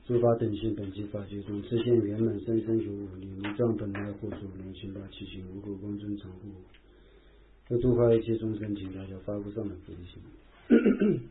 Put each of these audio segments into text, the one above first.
诸法等性本具法界中，自现圆满三生有五，理无障本来或所能行法起行无垢光真常护。有诸法一切众生，请大家发布上的菩提心。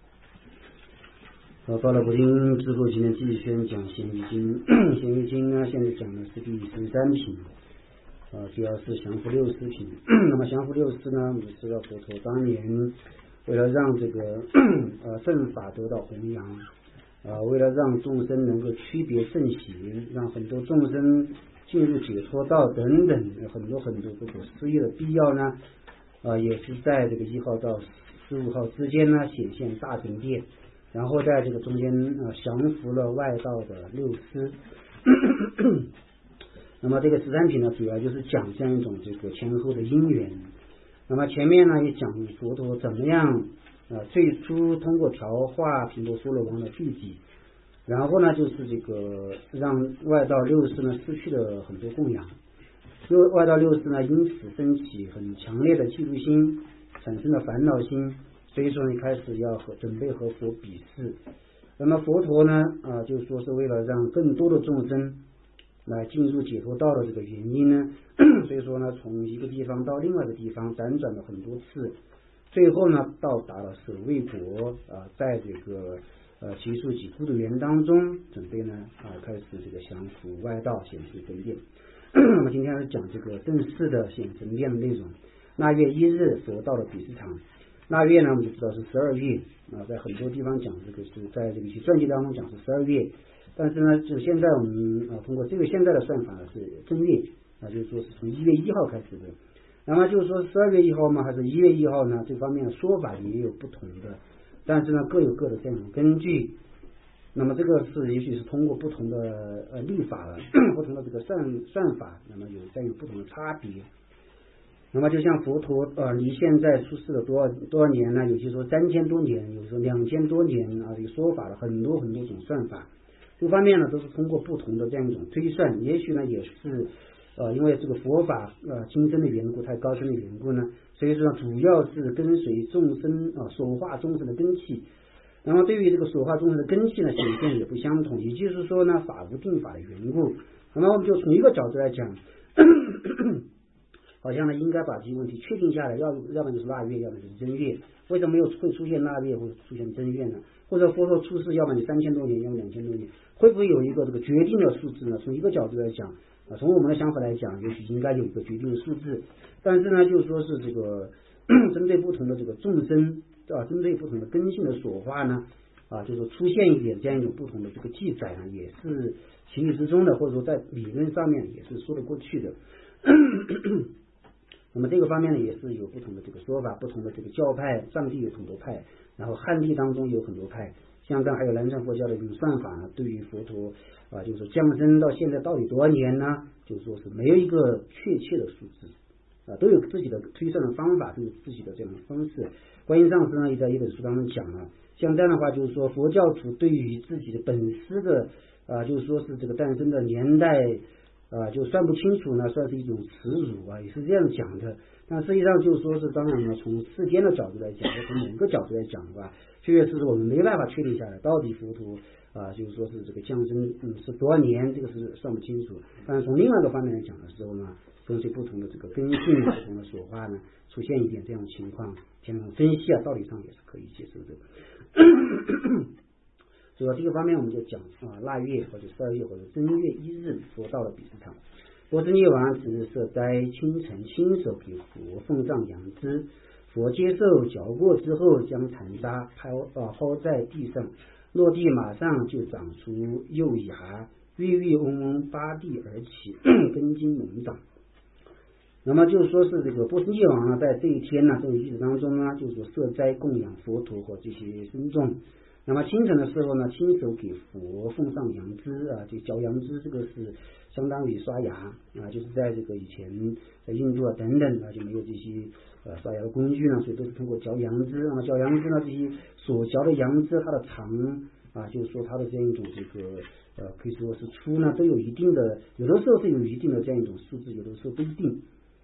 发了菩提心之后，今天继续宣讲《咸鱼经》。《咸鱼经》呢，现在讲的是第13品，主要是降伏六识品。那么降伏六识呢，我们知道佛陀当年为了让这个正法得到弘扬，为了让众生能够区别正邪，让很多众生进入解脱道等等，很多不可思议的必要呢，也是在这个1号到15号之间呢显现大神殿，然后在这个中间降服了外道的六师。那么这个13品呢，主要就是讲这样一种这个前后的因缘。那么前面呢也讲佛陀怎么样最初通过调化频婆娑罗王的弟弟，然后呢就是这个让外道六师呢失去了很多供养，外道六师呢因此升起很强烈的嫉妒心，产生了烦恼心，所以说呢开始要准备和佛比试。那么佛陀呢就说是为了让更多的众生来进入解脱道的这个原因呢，所以说呢从一个地方到另外一个地方辗转了很多次，最后呢到达了舍卫国，在这个祇树给孤独园当中，准备呢开始这个降伏外道，显示神殿。那么今天是讲这个正式的显神殿的内容。腊月1日佛到了比斯场。腊月呢我们就知道是12月，在很多地方讲这个是在这个传记当中讲是12月，但是呢就现在我们通过这个现在的算法呢是正月，就是说是从1月1号开始的。那么就是说12月1号吗还是1月1号呢，这方面的说法也有不同的，但是呢各有各的这种根据。那么这个是也许是通过不同的历法不同的这个算法，那么有不同的差别。那么就像佛陀离现在出世了多少年呢？有些说3000多年，有时候2000多年这个说法了很多种算法。这方面呢都是通过不同的这样一种推算，也许呢也是因为这个佛法精深的缘故，太高深的缘故呢，所以说主要是跟随众生所化众生的根器。那么对于这个所化众生的根器呢，显现也不相同，也就是说呢法无定法的缘故。那么我们就从一个角度来讲，好像呢应该把这些问题确定下来，要不然就是腊月，要不然就是正月。为什么又会出现腊月或者出现正月呢？或者佛陀出世要么你3000多年，要么2000多年，会不会有一个这个决定的数字呢？从一个角度来讲从我们的想法来讲，也许应该有一个决定的数字，但是呢就是说是这个针对不同的这个众生针对不同的根性的所化呢就是出现一点这样一种不同的这个记载呢，也是情理之中的，或者说在理论上面也是说得过去的。那么这个方面呢也是有不同的这个说法，不同的这个教派，藏地有很多派，然后汉地当中有很多派，香港还有南传佛教的一种算法呢，对于佛陀就是说降生到现在到底多少年呢，就是说是没有一个确切的数字都有自己的推算的方法，都有自己的这样的方式。观音上师呢也在一本书当中讲了，像这样的话就是说佛教徒对于自己的本师的就是说是这个诞生的年代就算不清楚呢，算是一种耻辱也是这样讲的。但实际上就是说是当然呢，从世间的角度来讲，或从某个角度来讲确实是我们没办法确定下来，到底佛陀就是说是这个降生是多少年，这个是算不清楚。但是从另外一个方面来讲的时候呢，根据不同的这个根性不同的所化呢，出现一点这样的情况，这样分析道理上也是可以接受的。所以这个方面我们就讲腊月或者12月或者正月1日佛到了比斯场。佛之涅王此日设斋，清晨亲手给佛奉上羊脂，佛接受嚼过之后，将残渣抛在地上，落地马上就长出幼芽，郁郁嗡嗡拔地而起，根茎猛长。那么就是说是这个波斯匿王在这一天呢，这种日子当中呢，就是说设斋供养佛陀和这些僧众。那么清晨的时候呢，亲手给佛奉上羊脂就嚼羊脂，这个是相当于刷牙就是在这个以前在印度等等就没有这些刷牙的工具呢，所以都是通过嚼羊脂。那么嚼羊脂呢，这些所嚼的羊脂它的长就是说它的这样一种这个可以说是粗呢，都有一定的，有的时候是有一定的这样一种数字，有的时候不一定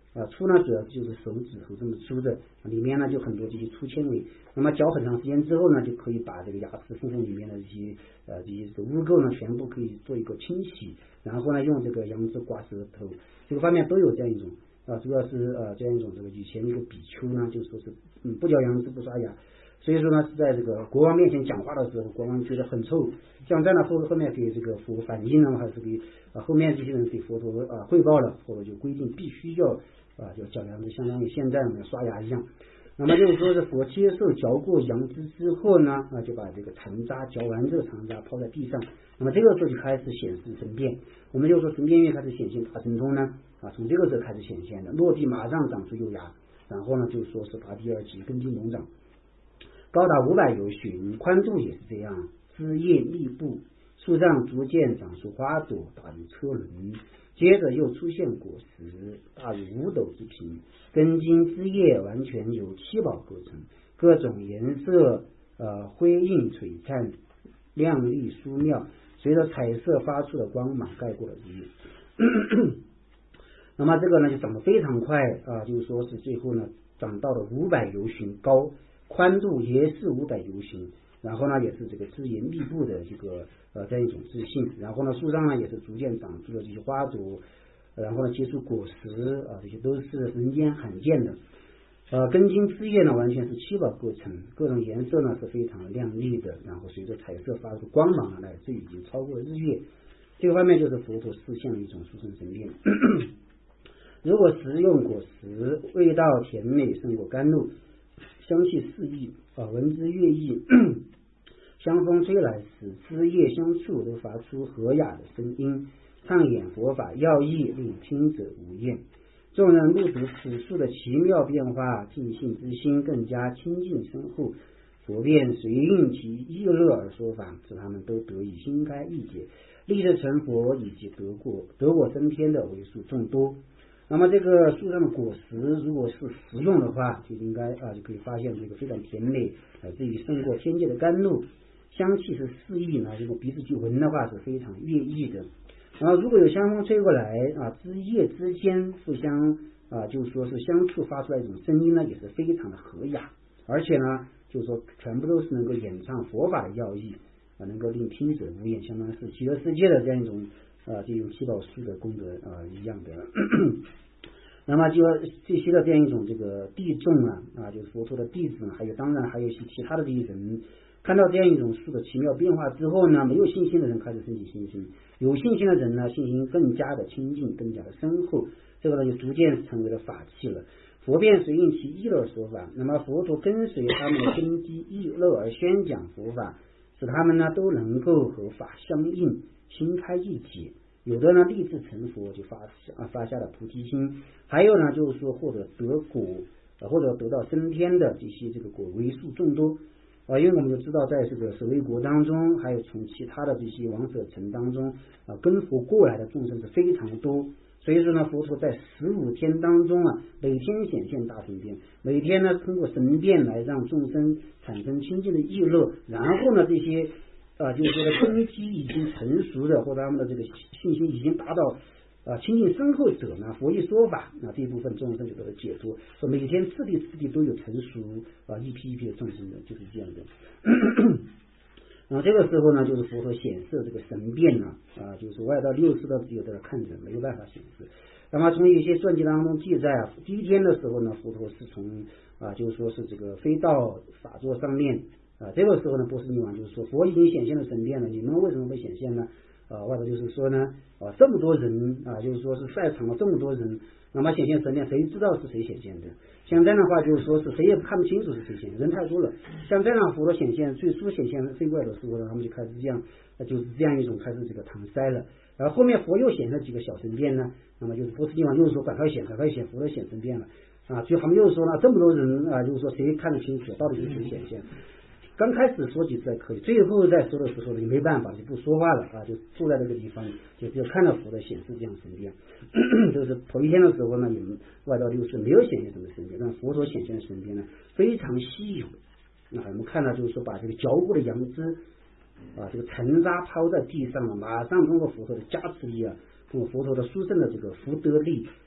粗呢主要就是手指头这么粗的，里面呢就很多这些粗纤维。那么嚼很长时间之后呢，就可以把这个牙齿缝缝里面的这些污垢呢全部可以做一个清洗，然后呢用这个杨枝刮舌头，这个方面都有这样一种主要是这样一种这个以前一个比丘呢就说是不嚼杨枝不刷牙，所以说呢是在这个国王面前讲话的时候，国王觉得很臭，像这样的后面给这个佛反映呢，还是给后面这些人给佛陀汇报了，或者就规定必须要就嚼杨枝，相当于现在我们刷牙一样。那么就是说是佛接受嚼过杨枝之后呢，就把这个残渣嚼完这个残渣抛在地上，那么这个时候就开始显示神变。我们就说神变月开始显现大神通呢，从这个时候开始显现的，落地马上长出幼芽，然后呢就说是拔第二级根茎猛长，高达500由旬，宽度也是这样，枝叶密布，树上逐渐长出花朵，大如车轮，接着又出现果实，大如5斗之平，根茎枝叶完全由7宝构成，各种颜色辉映璀璨，亮丽殊妙，随着彩色发出的光芒盖过了日月。那么这个呢就长得非常快就是说是最后呢长到了500由旬高，宽度也是500由旬，然后呢也是这个枝叶密布的这个这样一种自信，然后呢树上呢也是逐渐长出了这些花朵，然后呢结出果实这些都是人间罕见的。根茎枝叶呢完全是7宝构成，各种颜色呢是非常亮丽的，然后随着彩色发出光芒来，这已经超过了日月。这个方面就是佛陀实现了一种殊胜神变。如果食用果实，味道甜美胜过甘露，香气四溢闻之悦意，香风吹来时，枝叶相触都发出和雅的声音，唱演佛法要义，令听者无厌。众人目睹此树的奇妙变化，尽兴之心更加清净深厚，佛便随应其意乐而说法，使他们都得以心开意解，立志成佛，以及得过升天的为数众多。那么这个树上的果实如果是食用的话，就应该就可以发现这个非常甜美，乃至于胜过天界的甘露，香气是四溢呢，如果鼻子去闻的话是非常悦意的。然后如果有香风吹过来枝叶之间互相就是说是相触发出来一种声音呢，也是非常的和雅，而且呢就是说全部都是能够演唱佛法的要义能够令听者无厌，相当是极乐世界的这样一种这种7宝树的功德一样的。那么就这些的这样一种这个弟众就是佛陀的弟子还有当然还有一些其他的这些人，看到这样一种树的奇妙变化之后呢，没有信心的人开始升起信心，有信心的人呢，信心更加的亲近，更加的深厚，这个呢就逐渐成为了法器了。佛便随应其意乐说法，那么佛陀跟随他们的根基意乐而宣讲佛法，使他们呢都能够和法相应，心开意解。有的呢立志成佛，就发下了菩提心，还有呢就是说或者得果或者得到升天的这些果为数众多因为我们就知道在这个舍卫国当中，还有从其他的这些王舍城当中跟佛过来的众生是非常多，所以说呢佛陀在15天当中每天显现大神变，每天呢通过神变来让众生产生清净的意乐，然后呢这些就是说的根基已经成熟的，或者他们的这个信心已经达到亲近深厚者呢，佛一说法，这一部分众生就得到解脱。说每天次第都有成熟一批一批的众生的，就是这样的。这个时候呢，就是佛陀显示这个神变就是外道6世的只有在看着，没有办法显示。那么从一些传记当中记载第一天的时候呢，佛陀是从就是说是这个飞到法座上面这个时候呢，波斯匿王就是说佛已经显现了神变了，你们为什么会显现呢？外头就是说呢这么多人就是说是在场了这么多人，那么显现神变谁知道是谁显现的？像这样的话就是说是谁也看不清楚是谁显现，人太多了。像这样佛陀显现最初显现飞过来的时候呢，他们就开始这样就是这样一种开始这个搪塞了。然后后面佛又显了几个小神变呢，那么就是波斯匿王又说赶快显佛陀显神变了就他们又说呢这么多人就是说谁看得清楚到底是谁显现？刚开始说几次还可以，最后再说的时候呢就没办法，就不说话了就坐在这个地方，就只有看到佛的显示这样神变。就是头一天的时候呢，你们外道6世没有显现什么神变，但佛所显现的神变呢非常稀有。我们看到就是说把这个嚼过的杨枝这个残渣抛在地上了，马上通过佛陀的加持力通过佛陀的殊胜的这个福德力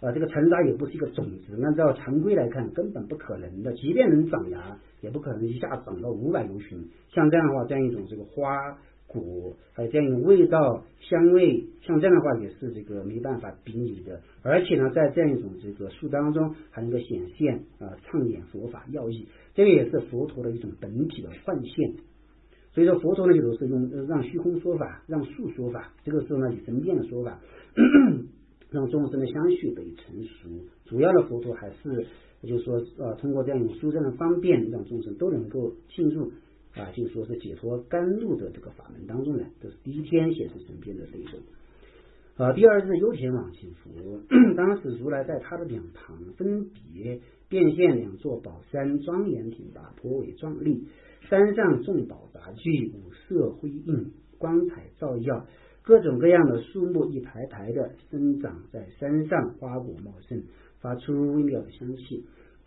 这个沉沙也不是一个种子，按照常规来看根本不可能的，即便能长芽，也不可能一下长到500由旬。像这样的话，这样一种这个花果还有这样一种味道香味，像这样的话也是这个没办法比拟的。而且呢，在这样一种这个树当中，还能够显现畅演佛法要义，这个也是佛陀的一种本体的幻现。所以说佛陀呢，有的是用让虚空说法，让树说法，这个时候呢以神变的说法让众生的相续得以成熟。主要的佛陀还是就是说通过这样一种殊胜的方便，让众生都能够进入就是说是解脱甘露的这个法门当中来。这是第一天显示神变的内容。第二日幽田王请佛，当时如来在他的两旁分别变现2座宝山，庄严挺拔，颇为壮丽。山上众宝杂具，五色辉映，光彩照耀，各种各样的树木一排排的生长在山上，花果茂盛，发出微妙的香气。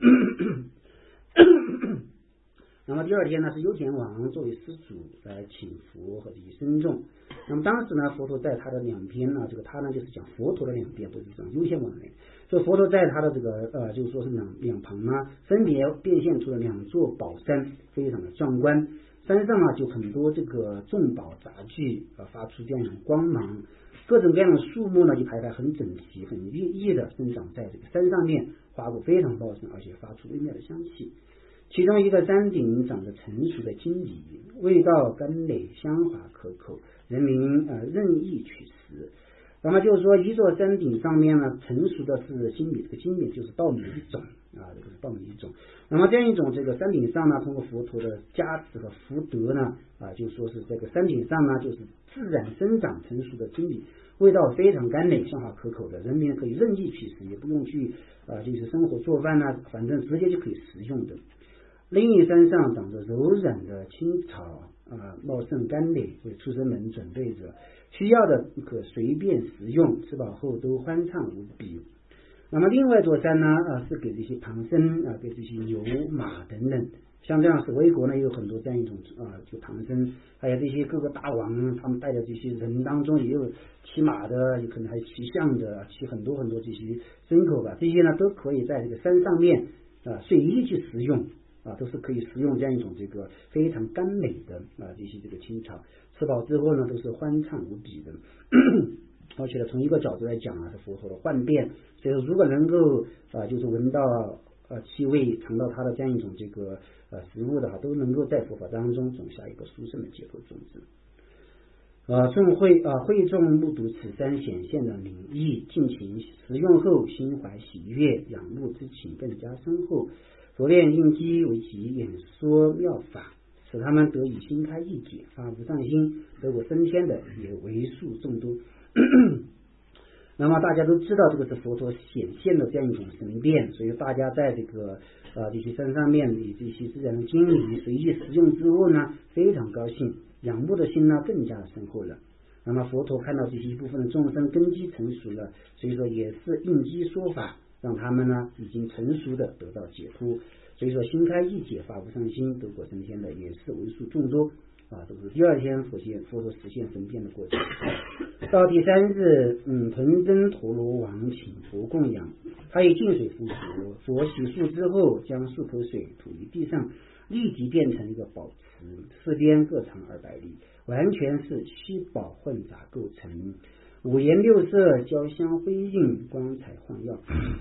那么第二天呢，是幽田王作为施主来请佛和这些僧众。那么当时呢，佛陀在他的两边呢，这个他呢就是讲佛陀的两边，不是讲幽田王的。所以佛陀在他的这个就是说是两旁呢，分别变现出了2座宝山，非常的壮观。山上呢就很多这个众宝杂具发出这样一种光芒，各种各样的树木呢一排排很整齐很郁郁的生长在这个山上面，花果非常茂盛，而且发出微妙的香气。其中一个山顶长着成熟的金梨，味道甘美香滑可口，人民任意取食。那么就是说，一座山顶上面呢，成熟的是金米，这个金米就是稻米一种这个是稻米一种。那么这样一种这个山顶上呢，通过佛陀的加持和福德呢，就说是这个山顶上呢，就是自然生长成熟的金米，味道非常甘美，香滑可口的，人民可以任意取食，也不用去就是生活做饭呢，反正直接就可以食用的。另一山上长着柔软的青草，茂盛甘美，为出生门准备着，需要的可随便食用，吃饱后都欢畅无比。那么另外一座山呢，是给这些旁生给这些牛马等等，像这样是魏国呢有很多这样一种就旁生，还有这些各个大王他们带的这些人当中也有骑马的，有可能还骑象的，骑很多很多这些牲口吧，这些呢都可以在这个山上面随意去食用。都是可以食用这样一种这个非常甘美的这些这个青草，吃饱之后呢都是欢畅无比的。而且呢，从一个角度来讲是佛陀的幻变，所以如果能够就是闻到气味，尝到它的这样一种这个食物的话，都能够在佛法当中种下一个殊胜的解脱种子。众会众目睹此山显现的名义，尽情食用后，心怀喜悦，仰慕之情更加深厚。佛念应机为其演说妙法，使他们得以心开意解，发无上心，得过升天的也为数众多。那么大家都知道这个是佛陀显现的这样一种神变，所以大家在这个这些山上面以这些自然的经理随意食用之后呢，非常高兴，仰慕的心呢更加深厚了。那么佛陀看到这些一部分的众生根基成熟了，所以说也是应机说法，让他们呢已经成熟的得到解脱。所以说心开意解，发无上心，得果升天的也是为数众多。这是第二天佛陀实现神变的过程。到第3日，屯真陀罗王请佛供养，他以净水敷佛，佛洗漱之后，将漱口水吐于地上，立即变成一个宝池，四边各长200里，完全是七宝混杂构成，五颜六色，交相辉映，光彩晃耀。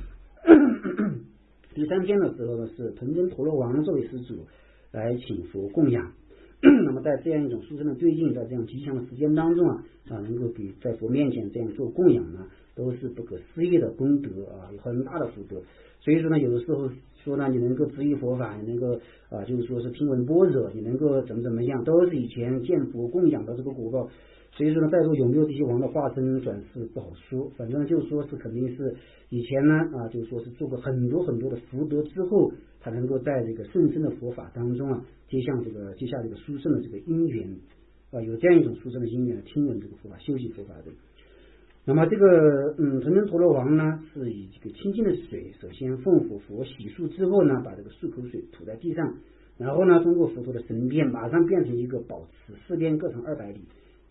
第3天的时候呢，是屯真陀罗王作为施主来请佛供养。那么在这样一种殊胜的最近，在这样吉祥的时间当中能够给在佛面前这样做供养呢，都是不可思议的功德有很大的福德。所以说呢，有的时候说呢，你能够执一佛法，你能够就是说是听闻般若，你能够怎么样，都是以前见佛供养的这个果报。所以说呢，在座有没有这些王的化身转世不好说，反正就是说是肯定是以前呢就是说是做过很多很多的福德之后，才能够在这个甚深的佛法当中接下这个殊胜的这个因缘有这样一种殊胜的因缘听闻这个佛法，修习佛法的。那么这个屯真陀罗王呢，是以这个清净的水，首先奉佛洗漱之后呢，把这个漱口水吐在地上，然后呢，通过佛陀的神变，马上变成一个宝池，四边各长200里，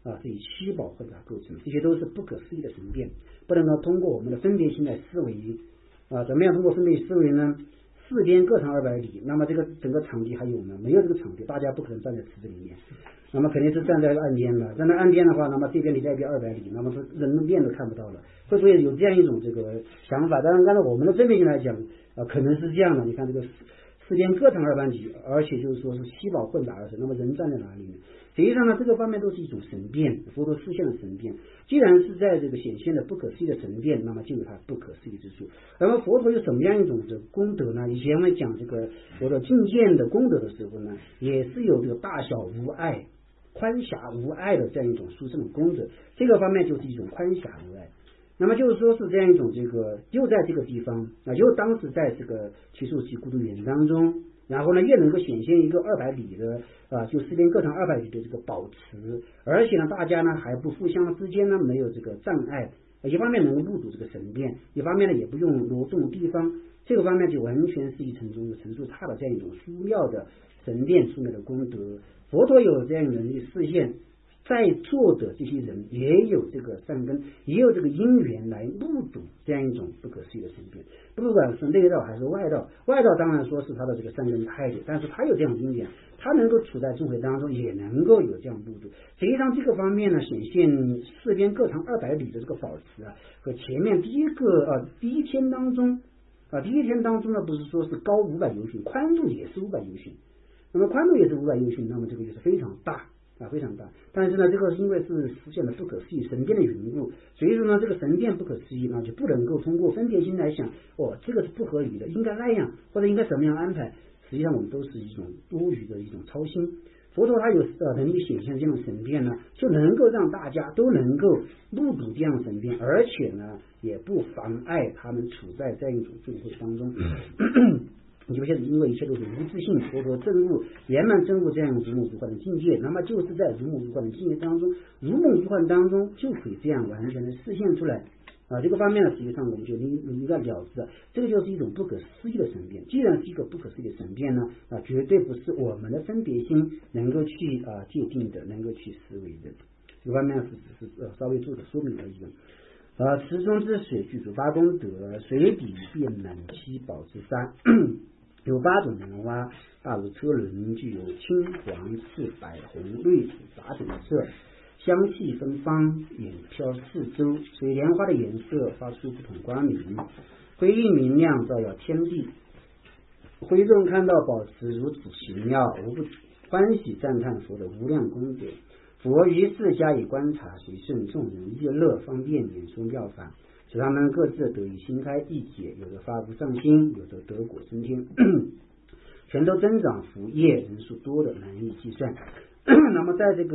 是以七宝混杂构成，这些都是不可思议的神变，不能够通过我们的分别心来思维怎么样通过分别思维呢？四边各长200里，那么这个整个场地还有呢？没有这个场地，大家不可能站在池子里面，那么肯定是站在岸边的。站在岸边的话，那么这边离那边200里，那么人面都看不到了。会不会有这样一种这个想法？当然，按照我们的分别心来讲，可能是这样的。你看这个四边各长200里，而且就是说是七宝混杂而成，那么人站在哪里呢？实际上呢，这个方面都是一种神变，佛陀示现的神变。既然是在这个显现的不可思议的神变，那么就有它不可思议之处。那么佛陀有什么样一种这功德呢？以前我们讲这个佛陀境界的功德的时候呢，也是有这个大小无碍、宽狭无碍的这样一种殊胜的功德。这个方面就是一种宽狭无碍。那么就是说是这样一种这个，就在这个地方就当时在这个七树系孤独园当中。然后呢，也能够显现一个200里的就四边各长200里的这个宝池，而且呢，大家呢还不互相之间呢没有这个障碍，一方面能够目睹这个神变，一方面呢也不用挪动地方，这个方面就完全是一层中有层数差的这样一种殊妙的神变殊妙的功德。佛陀有这样能力示现，在座的这些人也有这个善根，也有这个因缘来目睹这样一种不可思议的神变，不管是内道还是外道。外道当然说是他的这个善根太的，但是他有这样的因缘，他能够处在众会当中，也能够有这样目睹。实际上这个方面呢，显现四边各长200里的这个宝池和前面第一天当中呢，不是说是高500由旬，宽度也是500由旬，那么宽度也是500由旬，那么这个就是非常大。非常大，但是呢，这个是因为是实现了不可思议神变的缘故，所以说呢，这个神变不可思议呢，就不能够通过分别心来想，这个是不合理的，应该那样或者应该怎么样安排。实际上我们都是一种多余的一种操心。佛陀他有能力显现这种神变呢，就能够让大家都能够目睹这样神变，而且呢，也不妨碍他们处在这样一种众会当中。有些因为一切都是无自性，佛陀证悟圆满证悟这样如梦如幻的境界，那么就是在如梦如幻的境界当中，如梦如幻当中就可以这样完全的实现出来这个方面呢，实际上我们就应该了知这个就是一种不可思议的神变。既然是一个不可思议的神变呢，绝对不是我们的分别心能够去界定的，能够去思维的。这个方面是稍微做的说明而已。池中之水具足8功德，水底遍满七宝之沙。有8种莲花，大如车轮，具有青黄赤白红绿紫杂等色，香气芬芳，远飘四周。水莲花的颜色发出不同光明，辉映明亮，照耀天地。会众看到宝池如此奇妙，无不欢喜赞叹佛的无量功德。佛于是加以观察，随顺众人议乐，方便演说妙法，使他们各自得以心开意解，有的发无上心，有的得果升天，全都增长福业，人数多的难以计算。那么在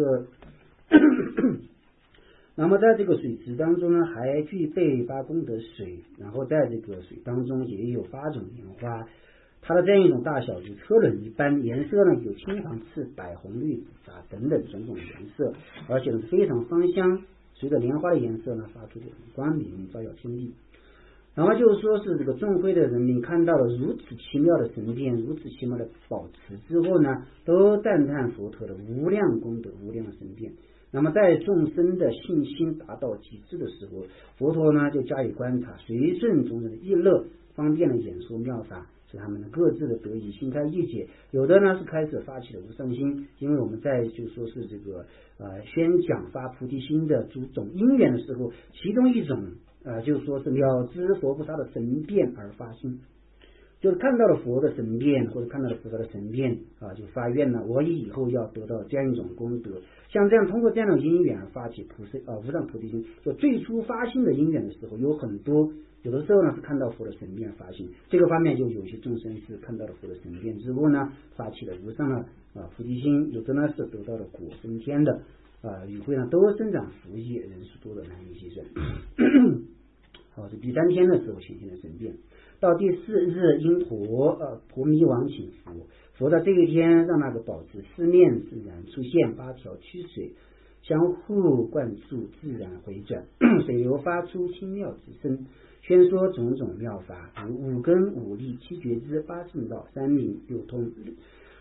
这个水池当中呢，还具备8功德水，然后在这个水当中也有8种莲花，它的这样一种大小如车轮一般，颜色呢有青黄赤白红绿紫杂等等种种颜色，而且呢非常芳香。随着莲花的颜色呢，发出这种光明，照耀天地。然后就是说是这个众会的人民看到了如此奇妙的神变，如此奇妙的宝池之后呢，都赞叹佛陀的无量功德、无量神变。那么在众生的信心达到极致的时候，佛陀呢就加以观察，随顺众人的议乐，方便的演说妙法，使他们各自的得以心开意解。有的呢是开始发起了无上心，因为我们在就说是这个宣讲发菩提心的诸种因缘的时候，其中一种就是说是了知佛菩萨的神变而发心，就是看到了佛的神变或者看到了菩萨的神变就发愿了，我以后要得到这样一种功德。像这样通过这样的因缘而发起无上菩提心，就最初发心的因缘的时候有很多，有的时候呢是看到佛的神变发心，这个方面就有些众生是看到了佛的神变之后呢，发起了无上的菩提心，有的呢是得到了果升天的与会呢都生长福业，人数多的难以计算。好，是第3天的时候显现的神变。到第4日，因婆弥王请佛的这一天，让那个宝池四面自然出现8条曲水，相互灌注，自然回转，水流发出清妙之声，宣说种种妙法，如5根5力7觉支8圣道3明6通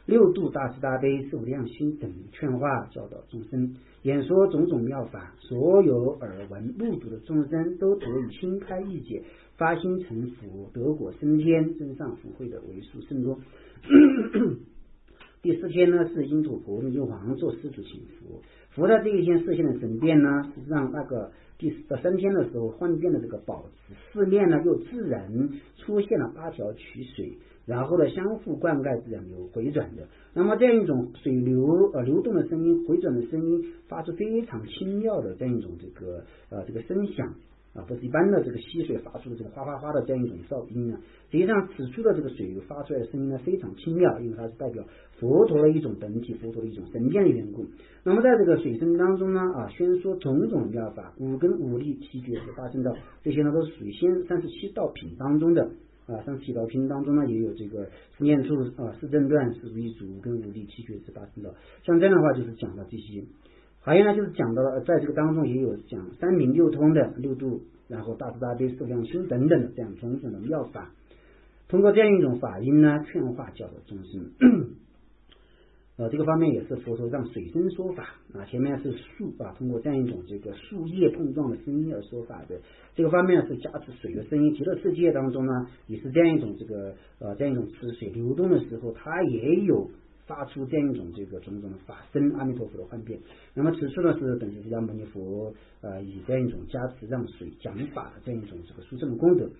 六度大慈大悲受量心等，劝化教导众生，演说种种妙法，所有耳闻目睹的众生都得以心开意解，发心成佛，得果升天，增上福慧的为数甚多。第4天呢是因土婆密王做施主请佛，佛在这一天示现的神变呢，实际上那个第3天的时候幻变的这个宝池四面呢又自然出现了8条曲水，然后呢相互灌溉，自然有回转的。那么这样一种水流流动的声音，回转的声音，发出非常轻妙的这样一种这个声响不是一般的这个溪水发出的这个哗哗哗的这样一种噪音呢。实际上此处的这个水流发出来的声音呢非常轻妙，因为它是代表佛陀的一种本体，佛陀的一种神变的缘故。那么在这个水声当中呢宣说种种妙法，五根五力七觉18圣道，这些呢都是属于37道品当中的37道品当中呢也有这个十念处四正断四如意足五根五力七觉18圣道。像这样的话就是讲到这些，还有呢就是讲到了在这个当中也有讲三明六通的六度，然后大慈大悲受量心等等的这样种种的妙法，通过这样一种法音呢劝化教导众生。这个方面也是佛陀让水声说法前面是树通过这样一种这个树叶碰撞的声音而说法的。这个方面是加持水的声音，极乐世界当中呢也是这样一种这样一种池水流动的时候，它也有发出这样一种这个种种的法身，阿弥陀佛的幻变。那么此处呢是本师释迦牟尼佛以这样一种加持让水讲法的这样一种这个殊胜的功德。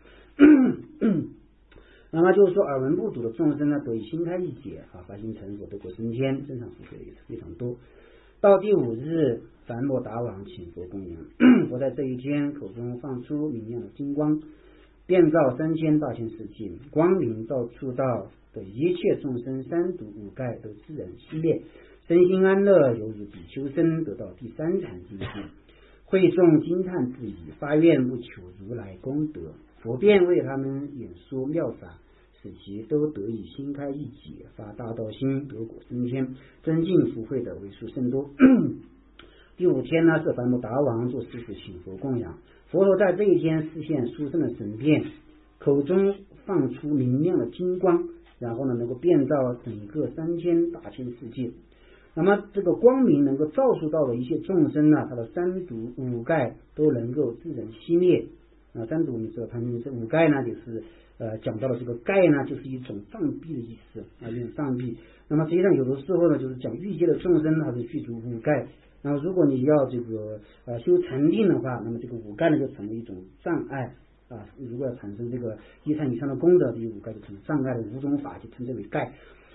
那么就是说耳闻目睹的众生呢得以心开意解发心成佛，得果升天，增上福慧也是非常多。到第5日，梵摩达王请佛供养，佛在这一天口中放出明亮的金光，遍照3000大千世界，光明照触到的一切众生三毒五盖都自然熄灭，身心安乐，犹如比丘僧得到第3禅境界。会众惊叹不已，发愿不求如来功德，佛便为他们演说妙法，使其都得以心开意解，发大道心，得果升天，增进福慧的为数甚多。第5天呢是梵摩达王做施主请佛供养，佛陀在这一天示现殊胜的神变，口中放出明亮的金光，然后呢能够遍照整个3000大千世界。那么这个光明能够照射到的一些众生呢，他的三毒五盖都能够自然熄灭。三毒你知道它这五盖呢就是讲到了这个盖呢就是一种障蔽的意思一种障蔽。那么实际上有的时候呢就是讲欲界的众生它是具足五盖，那么如果你要这个修禅定的话，那么这个五盖呢就成为一种障碍如果要产生这个1禅以上的功德，这五盖就成障碍的5种法就称之为盖。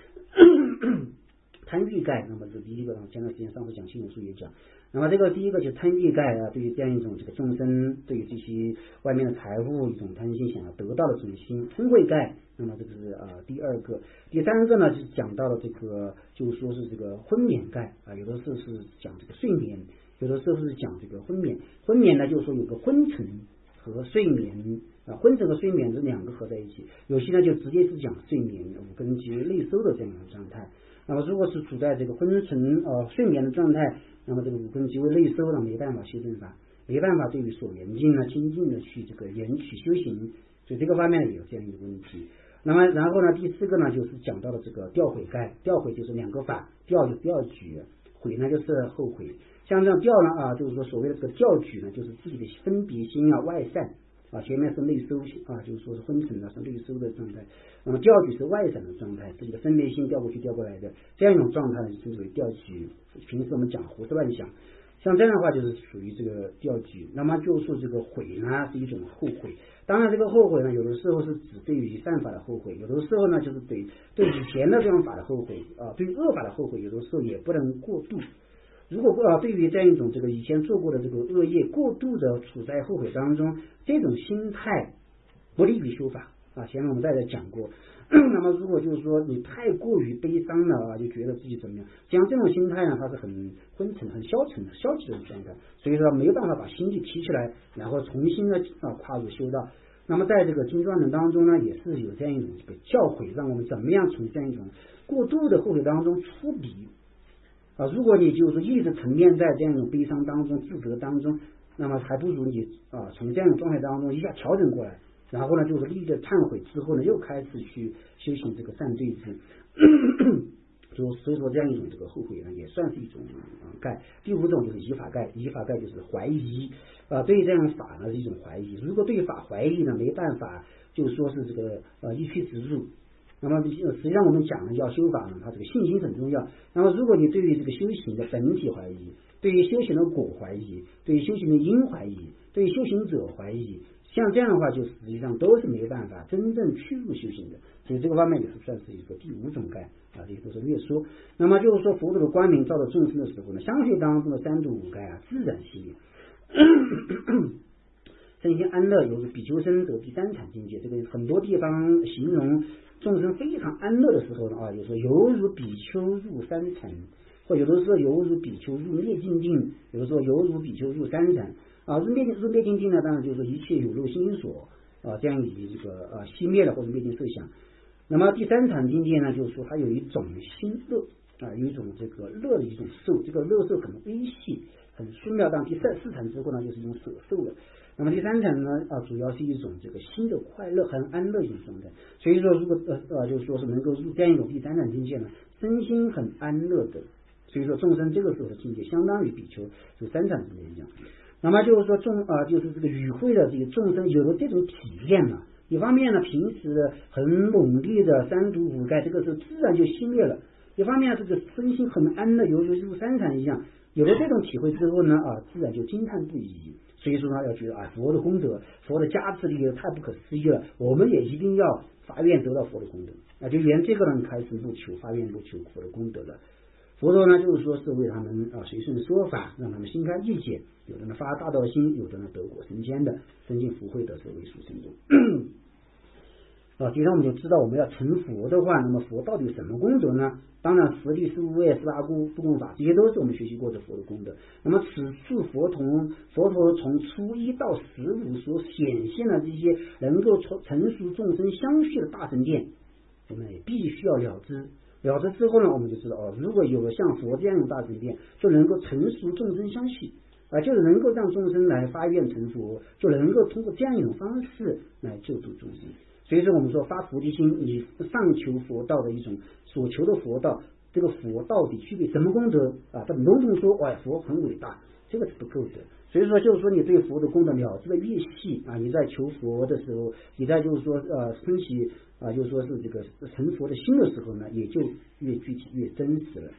贪欲盖，那么这第一个前段时间上次讲清楚书也讲，那么这个第一个就是贪欲盖对于这样一种这个众生对于这些外面的财物一种贪心想要得到的这种心，嗔恚盖，那么这个是第2个。第3个呢就是讲到了这个就是说是这个昏眠盖有的时候是讲这个睡眠，有的时候是讲这个昏眠。昏眠呢就是说有个昏沉和睡眠昏沉和睡眠这2个合在一起，有些呢就直接是讲睡眠五根及内收的这样一种状态。那么如果是处在这个昏沉睡眠的状态，那么这个五根极为内收了，没办法修正法，没办法对于所缘境呢精进的去这个缘起修行，所以这个方面也有这样一个问题。那么然后呢第4个呢就是讲到了这个掉悔盖，掉悔就是2个法，掉就掉举，悔呢就是后悔。像这样掉呢就是说所谓的这个掉举呢就是自己的分别心外散前面是内收就是说是昏沉是内收的状态，那么掉举是外散的状态，自己的分别心调过去调过来的这样一种状态呢就称之为掉举。平时我们讲胡思乱想，像这样的话就是属于这个掉举。那么就是说这个悔呢是一种后悔，当然这个后悔呢有的时候是指对于善法的后悔，有的时候呢就是对以前的这种法的后悔对于恶法的后悔，有的时候也不能过度。如果对于这样一种这个以前做过的这个恶业过度的处在后悔当中，这种心态不利于修法前面我们大家讲过。那么如果就是说你太过于悲伤了就觉得自己怎么样，像这种心态呢它是很昏沉很消极的状态，所以说没有办法把心力提起来，然后重新的跨入修道。那么在这个经传的当中呢也是有这样一种这个教诲，让我们怎么样从这样一种过度的后悔当中出离如果你就是一直沉湎在这样一种悲伤当中自责当中，那么还不如你从这样的状态当中一下调整过来，然后呢就是立着忏悔之后呢又开始去修行这个善对治。 所以说这样一种这个后悔呢，也算是一种盖。第五种就是以法盖，以法盖就是怀疑对于这样法呢是一种怀疑。如果对法怀疑呢，没办法就说是这个一去直入。那么实际上我们讲了要修法呢，它这个信心很重要。那么如果你对于这个修行的本体怀疑，对于修行的果怀疑，对于修行的因怀疑，对于修行者怀疑，像这样的话就实际上都是没办法真正去入修行的。所以这个方面也是算是一个第五种盖这些都是略说。那么就是说佛陀的光明照到众生的时候呢，相续当中的三度五盖自然熄灭，身心安乐，犹如比丘生得第三禅境界。这个很多地方形容众生非常安乐的时候呢有时候犹如比丘入三禅，或有的时候犹如比丘入灭尽定，有的时候犹如比丘入三禅入灭尽定呢，当然就是说一切有漏心所这样以及这个熄灭了或者灭尽受想。那么第三禅境界呢，就是说它有一种心乐有一种这个乐的一种受，这个乐受可能微细很殊妙。但第四禅之后呢，就是一种舍受了。那么第三禅呢主要是一种这个心的快乐很安乐一种状态。所以说如果就是说是能够入这样一种第三禅境界呢，身心很安乐的，所以说众生这个时候的境界相当于比丘就三禅之类一样。那么就是说就是这个与会的这个众生有了这种体验呢，一方面呢平时很猛烈的三毒五盖这个是自然就熄灭了，一方面这个身心很安乐，犹如入三禅一样，有了这种体会之后呢自然就惊叹不已。所以说呢要觉得佛的功德，佛的加持力太不可思议了，我们也一定要发愿得到佛的功德就沿这个人开始不求发愿不求佛的功德了。佛陀呢就是说是为他们随顺说法，让他们心开意解，有的呢发大道心，有的呢得果升天的，增进福慧的是为属生中第三我们就知道我们要成佛的话，那么佛到底有什么功德呢？当然十力、十无畏、十大不共法，这些都是我们学习过的佛的功德。那么此次佛陀从初一到15所显现的这些能够成熟众生相续的大神殿，我们也必须要了知之后呢，我们就知道如果有了像佛这样的大神殿，就能够成熟众生相续就是能够让众生来发愿成佛，就能够通过这样一种方式来救度众生。所以说我们说发菩提心，你上求佛道的一种所求的佛道，这个佛到底具备什么功德他笼统说佛很伟大，这个是不够的。所以说就是说你对佛的功德了知的越细你在求佛的时候，你在就是说升起就是说是这个成佛的心的时候呢，也就越具体越真实了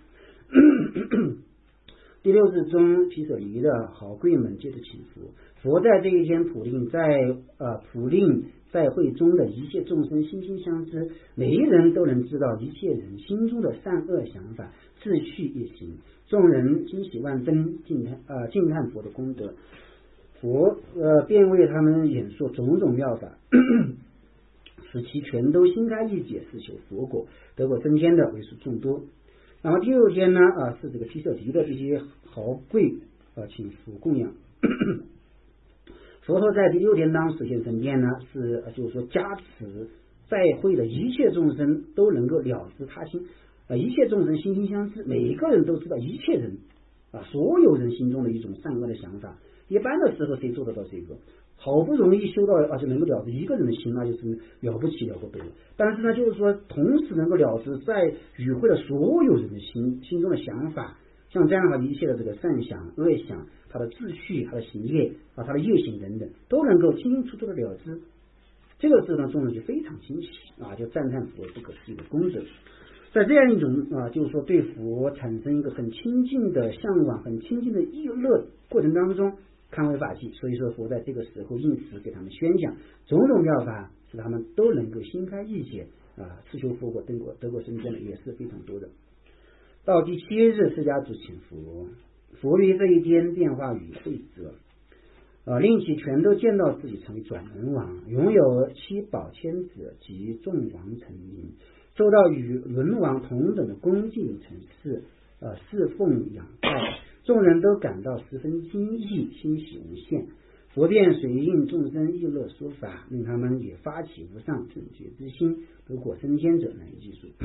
第六日中毗舍离的好贵们接着请佛，佛在这一天普令在会中的一切众生心心相知，每一人都能知道一切人心中的善恶想法，自去也行。众人惊喜万分，惊叹佛的功德。佛便为他们演说种种妙法使其全都心开意解，是求佛果，得果升天的为数众多。那么第六天呢是这个毗舍离的这些豪贵请佛供养佛陀在第6天当实现神殿呢，是就是说加持在会的一切众生都能够了知他心一切众生心心相知，每一个人都知道一切人所有人心中的一种善恶的想法。一般的时候谁做得到这个？好不容易修到就能够了知一个人的心，那就是了不起了不得了。但是呢就是说同时能够了知在与会的所有人的心中的想法，像这样的话一切的这个善想恶想，他的秩序，他的行业他的业行等等都能够清清楚楚的了知。这个时候呢众人就非常欣喜就赞叹佛不可思议的功德。在这样一种就是说对佛产生一个很亲近的向往，很亲近的意乐过程当中，堪为法器。所以说佛在这个时候应时给他们宣讲种种妙法，使他们都能够心开意解自求佛果得果升天的也是非常多的。到第7日，释迦族请佛，佛于这一天变化与会者令其全都见到自己成为转轮王，拥有7宝千子及众王成名，受到与轮王同等的恭敬尘世侍奉仰拜，众人都感到十分惊异，欣喜无限。佛便随应众生意乐说法，令他们也发起无上正觉之心，得果升天者难以计数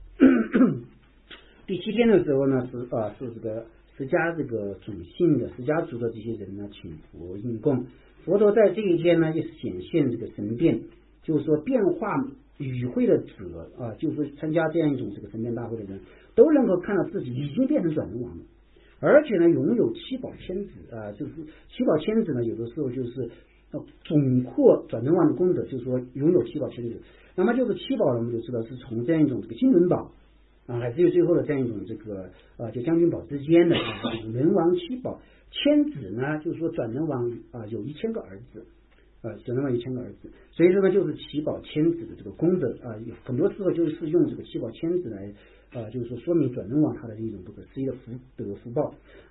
第7天的时候呢是这个释迦这个种姓的释迦族的这些人呢请佛应供。佛陀在这一天呢也是显现这个神变，就是说变化与会的者就是说参加这样一种这个神变大会的人，都能够看到自己已经变成转轮王了，而且呢拥有七宝千子就是七宝千子呢，有的时候就是总括转轮王的功德，就是说拥有七宝千子。那么就是七宝呢，我们就知道是从这样一种这个金轮宝还是有最后的这样一种这个就将军宝之间的轮王七宝。千子呢，就是说转轮王有1000个儿子。转轮王1000个儿子，所以说呢，就是七宝千子的这个功德很多时候就是用这个七宝千子来就是说明转轮王他的一种不可思议的福德福报。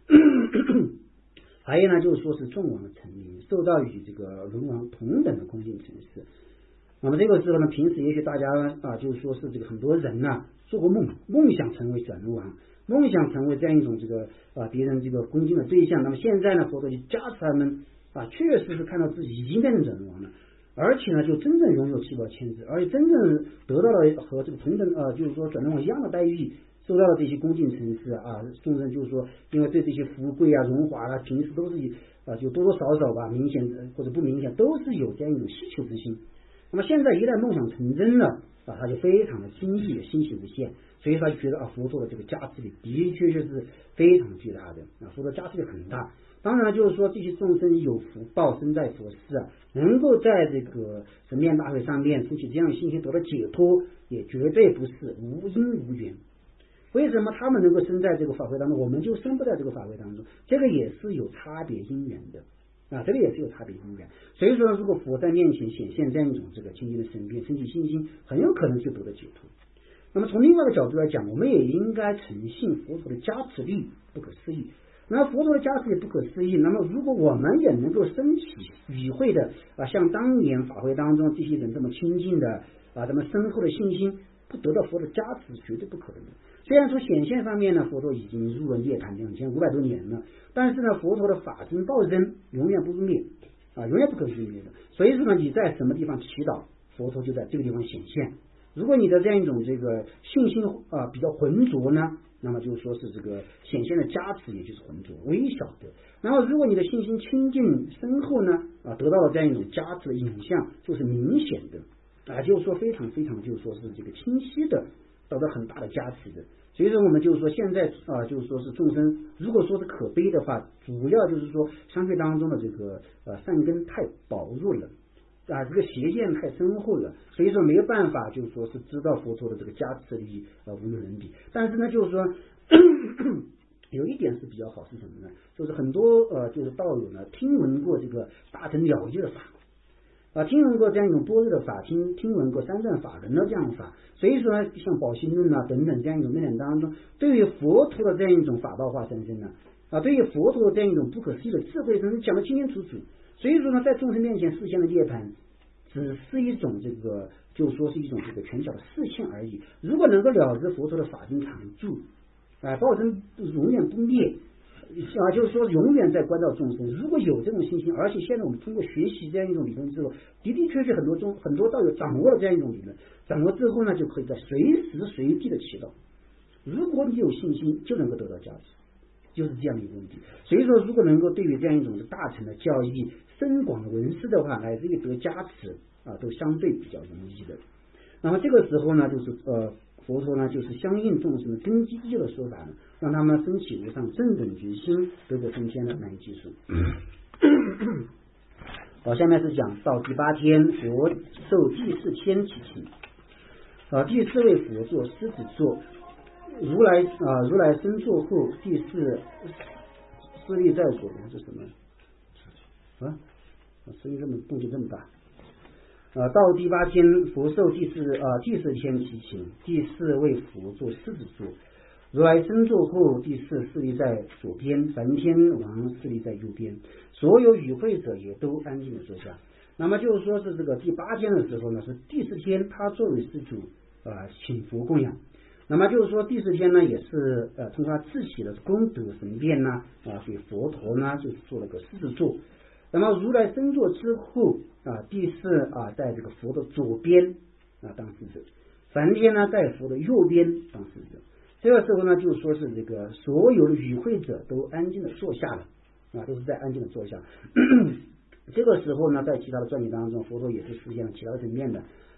还有呢，就是说是众王的成立，受到与这个轮王同等的恭敬城市。那么这个时候呢，平时也许大家就是说是这个很多人呢做过梦想成为转轮王，梦想成为这样一种这个别人这个恭敬的对象。那么现在呢，佛陀就加持他们确实是看到自己已经变成转轮王了，而且呢就真正拥有七宝千子，而且真正得到了和这个同等就是说转轮王一样的待遇，受到了这些恭敬城市众生就是说因为对这些富贵荣华平时都是就多多少少明显或者不明显都是有这样一种希求之心。那么现在一旦梦想成真了他就非常的惊异欣喜无限，所以他就觉得佛陀的这个加持力的确是非常巨大的佛陀加持力很大。当然就是说这些众生有福报生在佛世能够在这个神变大会上面升起这样的信心得到解脱，也绝对不是无因无缘。为什么他们能够生在这个法会当中，我们就生不在这个法会当中？这个也是有差别因缘的这个也是有差别因缘。所以说如果佛在面前显现这样一种这个清净的神变，升起信心，很有可能就得到解脱。那么从另外一个角度来讲，我们也应该诚信佛陀的加持力不可思议。那佛陀的加持也不可思议，那么如果我们也能够升起与会的像当年法会当中这些人这么亲近的这么深厚的信心，不得到佛的加持绝对不可能的。虽然说显现方面呢，佛陀已经入了涅槃2500多年了，但是呢佛陀的法身报身永远不灭永远不可熄灭的。所以说呢，你在什么地方祈祷，佛陀就在这个地方显现。如果你的这样一种这个信心比较浑浊呢，那么就是说是这个显现的加持也就是浑浊微小的。然后如果你的信心清净深厚呢得到了这样一种加持的影像，就是明显的就是说非常非常就是说是这个清晰的得到很大的加持的。所以说我们就是说现在就是说是众生如果说是可悲的话，主要就是说相对当中的这个善根太薄弱了这个邪见太深厚了，所以说没有办法就是说是知道佛陀的这个加持力无与伦比。但是呢就是说有一点是比较好是什么呢，就是很多就是道友呢听闻过这个大乘了义的法听闻过这样一种般若的法，听闻过三藏法轮的这样的法，所以说呢像宝心论等等这样一种论点当中，对于佛陀的这样一种法道化身呢对于佛陀的这样一种不可思议的智慧真讲得清清楚楚。所以说呢，在众生面前实现的涅槃，只是一种这个，就说是一种这个权巧的视线而已。如果能够了知佛陀的法身常住，报身永远不灭，就是说永远在关照众生。如果有这种信心，而且现在我们通过学习这样一种理论之后，的的确确很多道友掌握了这样一种理论，掌握之后呢，就可以在随时随地的祈祷。如果你有信心，就能够得到加持。就是这样的一个问题。所以说如果能够对于这样一种大乘的教义深广的闻思的话，乃至于得加持都相对比较容易的。那么这个时候呢，就是佛陀呢就是相应众生的根基依旧的说法呢，让他们升起无上正等决心，得过升天的难以计数。好，下面是讲到第8天，佛受第4天起请第4位佛座狮子座，如来身坐后，第4势力在左边，这什么声音动静这么大到第8天，佛受第4天起请，第4位佛座狮子座，如来身坐后，第4势力在左边，梵天王势力在右边，所有与会者也都安静的坐下。那么就是说是这个第8天的时候呢，是第4天他作为施主请佛供养。那么就是说第4天呢，也是通过他自己的功德神变呢给佛陀呢就是做了个狮子座。那么如来身坐之后第4在这个佛的左边当侍者，梵天呢在佛的右边当侍者。这个时候呢，就是说是这个所有的与会者都安静的坐下了都是在安静的坐下。这个时候呢，在其他的传记当中，佛陀也是实现了其他的层面的，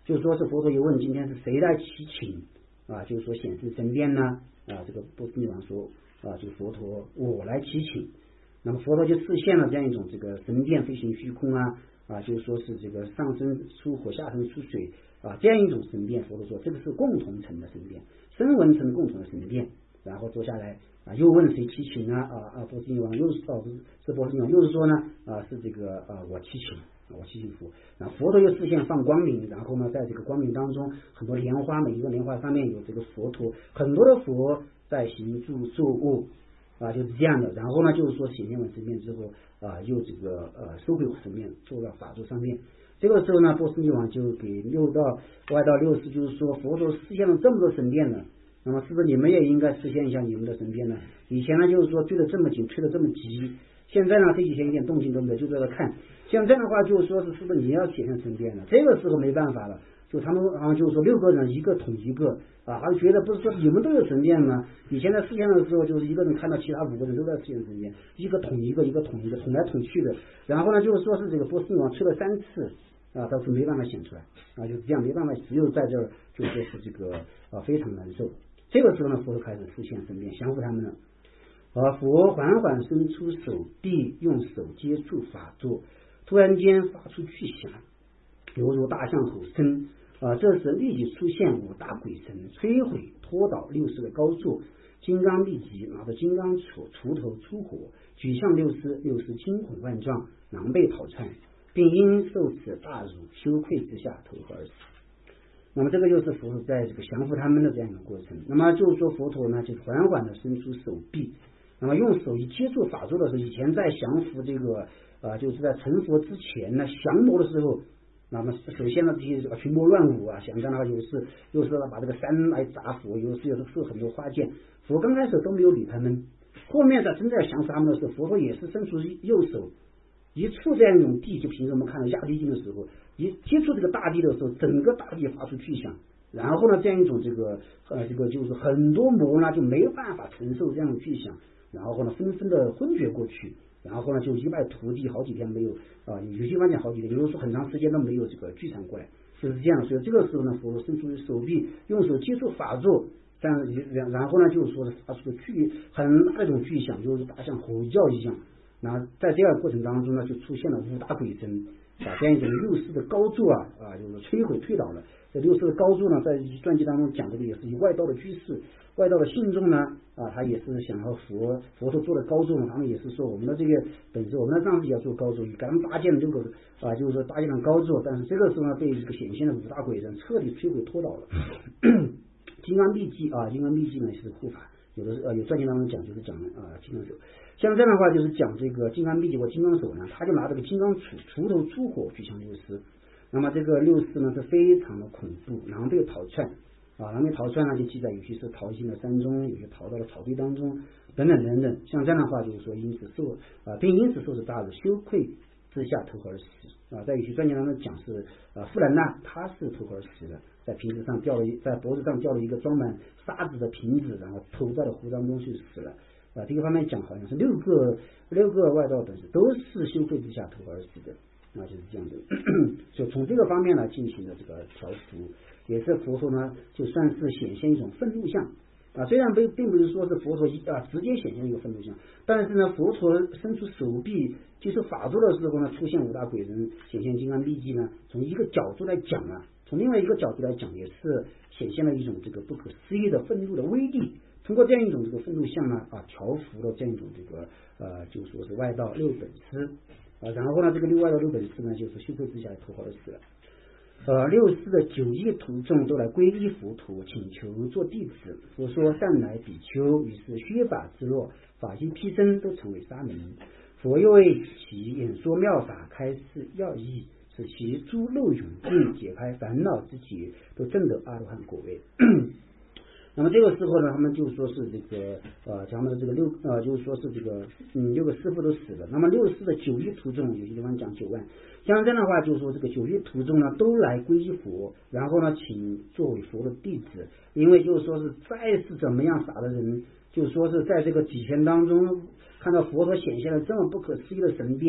就是说是佛陀又问今天是谁来祈请就是说显示神变呢这个波斯匿王说就佛陀我来祈请。那么佛陀就示现了这样一种这个神变飞行虚空就是说是这个上升出火下升出水这样一种神变。佛陀说这个是共同层的神变，声闻层共同的神变。然后坐下来又问谁祈请呢波斯匿王又是波斯匿王又是说呢是这个我祈请佛。然后佛陀又示现放光明，然后呢在这个光明当中很多莲花，每一个莲花上面有这个佛陀，很多的佛在行住坐卧就是这样的。然后呢就是说显现完神变之后又这个收回神变坐到法座上面。这个时候呢波斯匿王就给外道六师就是说佛陀实现了这么多神变了，那么是不是你们也应该实现一下你们的神变呢？以前呢就是说追得这么紧，推得这么急，现在呢这几天一点动静都没有，就在这看。像这样的话就是说是不是你要显现神变了？这个时候没办法了，就他们好像就是说6个人一个捅一个还觉得不是说你们都有神变吗？以前在实现的时候就是一个人看到其他5个人都在实现神变，一个捅一个，一个捅一个，捅来捅去的。然后呢就是说是这个波斯匿王吹了3次倒是没办法显出来就是这样没办法，只有在这儿就说是这个非常难受。这个时候呢佛陀开始实现神变降服他们了。佛缓缓伸出手臂，用手接触法座，突然间发出巨响，犹如大象吼声这时立即出现5大鬼神，摧毁拖倒60的高座。金刚立即拿着金刚锄头出火，举向6师惊恐万状，狼狈逃窜，并因受此大辱，羞愧之下投河而死。那么这个就是佛陀在这个降服他们的这样一个过程。那么就是说佛陀呢就缓缓的伸出手臂，那么用手一接触法座的时候，以前在降服这个就是在成佛之前呢降魔的时候，那么首先呢这些群魔乱舞想当的话又是把这个山来砸佛，又是很多花剑。佛刚开始都没有理他们，后面在真正降服他们的时候，佛陀也是伸出右手一触这样一种地，就平时我们看到压地经的时候，一接触这个大地的时候，整个大地发出巨响。然后呢这样一种这个就是很多魔呢就没有办法承受这样的巨响，然后呢纷纷的昏厥过去，然后呢就一败涂地，好几天没有有些地方讲好几天，有的说很长时间都没有这个聚散过来，就是这样。所以这个时候呢佛陀伸出手臂，用手接触法座，然后呢就是说发出很大的一种巨响，就是大象吼叫一样。然后在这样的过程当中呢就出现了5大鬼神，把这样一种6师的高座就是摧毁推倒了。这6师的高座呢在传记当中讲这个也是以外道的居士，外道的信众呢他也是想要佛陀做的高座呢，他们也是说我们的这个本质我们的上师也要做高座，给他们搭建了这个就是说搭建了高座。但是这个时候呢被这个显现的5大鬼神彻底摧毁拖倒了。金刚秘籍金刚秘籍呢是护法，有传记当中讲就是讲金刚手。像这样的话就是讲这个金刚秘籍或金刚手呢，他就拿这个金刚锄头出火举向6师。那么这个6师呢是非常的恐怖，狼狈逃窜狼狈逃窜呢就记载有些是逃进了山中，有些逃到了草地当中等等等等。像这样的话就是说并因此受此大辱，羞愧之下投河而死在有些传记当中讲是富兰娜他是投河而死的，在脖子上吊了一个装满沙子的瓶子，然后投在了湖当中去死了这个方面讲好像是6个外道本事都是羞愧之下投河而死的就是这样的。所以从这个方面来进行的这个调伏，也是佛陀呢就算是显现一种愤怒相虽然并不是说是佛陀直接显现一个愤怒相，但是呢佛陀伸出手臂接受法座的时候呢出现5大鬼人显现金刚秘籍呢，从一个角度来讲从另外一个角度来讲也是显现了一种这个不可思议的愤怒的威力。通过这样一种这个愤怒相呢调伏了这样一种这个就说是外道6本师然后呢这个外道6本师呢就是羞愧之下投河而死了。6师的9亿徒众都来皈依佛陀，请求做弟子。佛说善来比丘，于是削发之落，法心披身，都成为沙门。佛又为其演说妙法，开示要义，使其诸漏涌并解开烦恼之结，都证得阿罗汉果位。那么这个时候呢他们就说是这个咱们的这个就是说是这个6个师父都死了。那么6师的9亿徒众，有些地方讲9万，像这样的话就是说这个9亿徒众呢都来皈依佛，然后呢请作为佛的弟子。因为就是说是再是怎么样傻的人，就是说是在这个几天当中看到佛陀显现了这么不可思议的神变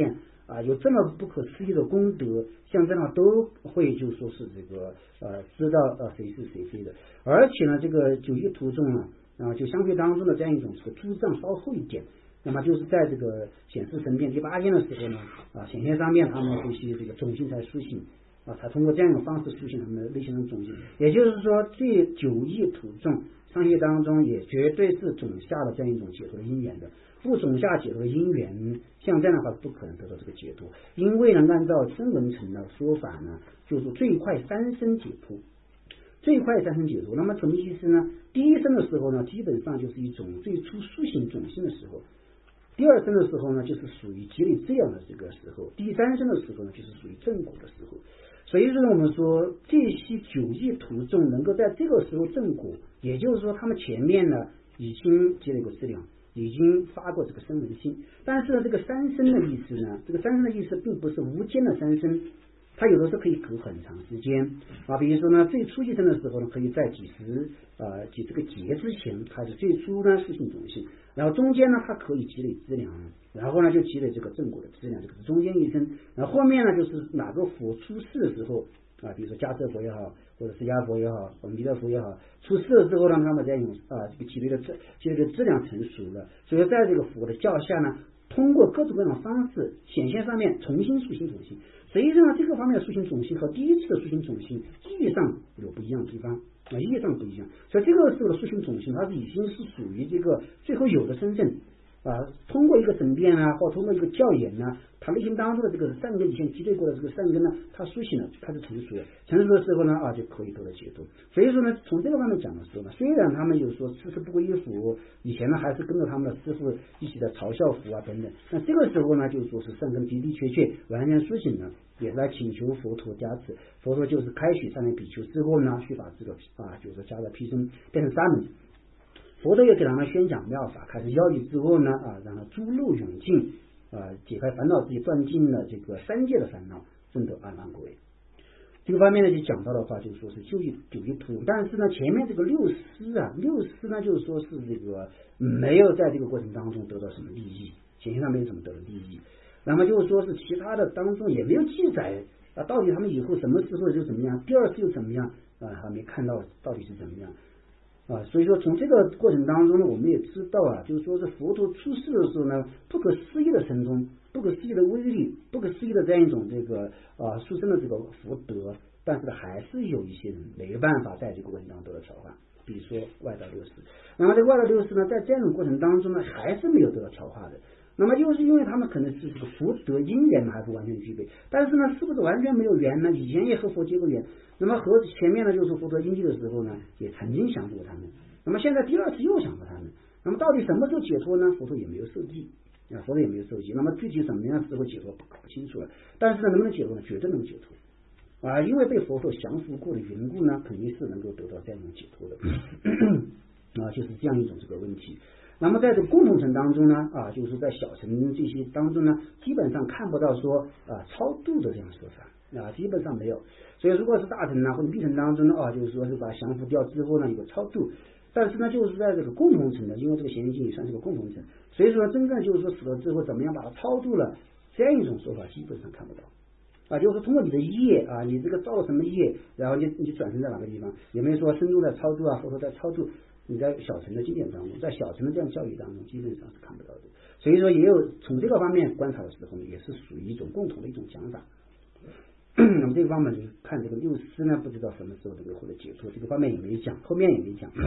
有这么不可思议的功德，像这样都会就说是这个知道谁是谁非的。而且呢，这个九义图中就相对当中的这样一种这个诸藏稍后一点。那么就是在这个显示神变第8天的时候呢，显现上面他们这些这个种性才苏醒才通过这样一种方式苏醒他们的内心的种性。也就是说，这9义图中上界当中也绝对是种下了这样一种解脱的因缘的。不种下解脱的因缘，像这样的话是不可能得到这个解脱。因为呢，按照声闻乘的说法呢，就是最快3生解脱。最快3生解脱，那么什么意思呢？第一生的时候呢，基本上就是一种最初苏醒种性的时候。第2生的时候呢，就是属于积累资粮的这个时候；第3生的时候呢，就是属于正果的时候。所以说，我们说这些9义图中能够在这个时候正果，也就是说他们前面呢已经积累过资粮，已经发过这个声闻性。但是呢，这个3生的意思呢，这个3生的意思并不是无间的3生，它有的时候可以隔很长时间比如说呢，最初一生的时候呢，可以在几这个劫之前开始最初呢苏醒种性，然后中间呢它可以积累资粮，然后呢就积累这个正果的资粮，这个是中间一生。然后后面呢就是哪个佛出世的时候比如说迦叶佛也好，或者释迦佛也好，弥勒佛也好，出世了之后呢，他们在用这个积累的质量成熟了，所以在这个佛的教下呢，通过各种各样的方式显现上面重新苏醒种性。实际上呢，这个方面的苏醒种性和第一次的苏醒种性意义上有不一样的地方意义上不一样。所以这个时候的苏醒种性，它是已经是属于这个最后有的身份通过一个神变或通过一个教研他内心当中的这个善根以前积累过的这个善根他苏醒了，开始成熟了，成熟的时候呢就可以得到解脱。所以说呢，从这个方面讲的时候呢，虽然他们有说吃不归佛，以前呢还是跟着他们的师父一起在嘲笑佛等等，那这个时候呢，就是说是善根的的确确完全苏醒了，也是来请求佛陀加持。佛陀就是开许3位比丘之后呢，去把这个就是加了披身变成沙门。佛陀也给他们宣讲妙法，开始教育之后呢让他诸路永尽解开烦恼，自己断尽了这个3界的烦恼，证得阿罗汉果位。这个方面呢就讲到的话，就是说是9义图用。但是呢，前面这个6师呢，就是说是这个没有在这个过程当中得到什么利益，显现上没有什么得到利益。那么就是说是其他的当中也没有记载到底他们以后什么时候就怎么样，第2次又怎么样还没看到到底是怎么样所以说从这个过程当中呢，我们也知道就是说是佛陀出世的时候呢，不可思议的神通，不可思议的威力，不可思议的这样一种这个殊胜的这个福德，但是还是有一些人没办法在这个过程当中得到调化，比如说外道6师。那么这个外道6师呢，在这种过程当中呢，还是没有得到调化的。那么就是因为他们可能是这个福德因缘还不完全具备，但是呢，是不是完全没有缘呢？以前也和佛结过缘，那么和前面呢，就是佛陀经济的时候呢，也曾经降服他们，那么现在第2次又降服他们，那么到底什么时候解脱呢？佛陀也没有授记佛陀也没有授记，那么具体什么样时候解脱不清楚了。但是呢，能不能解脱呢？绝对能解脱因为被佛陀降服过的缘故呢，肯定是能够得到这样一种解脱的就是这样一种这个问题。那么在这个共同层当中呢就是在小乘这些当中呢，基本上看不到说超度的这样说法基本上没有。所以如果是大乘或者密乘当中呢就是说是把降服掉之后呢有个超度，但是呢就是在这个共同层的，因为这个显现经也算是个共同层，所以说真正就是说死了之后怎么样把它超度了，这样一种说法基本上看不到就是通过你的业你这个造了什么业，然后你转生在哪个地方，也没有说深入在超度或者在超度。你在小乘的经典当中，在小乘的这样教育当中，基本上是看不到的。所以说，也有从这个方面观察的时候呢，也是属于一种共同的一种讲法。那么这个方面就是看这个6师呢，不知道什么时候能够获得解脱，这个方面也没讲，后面也没讲。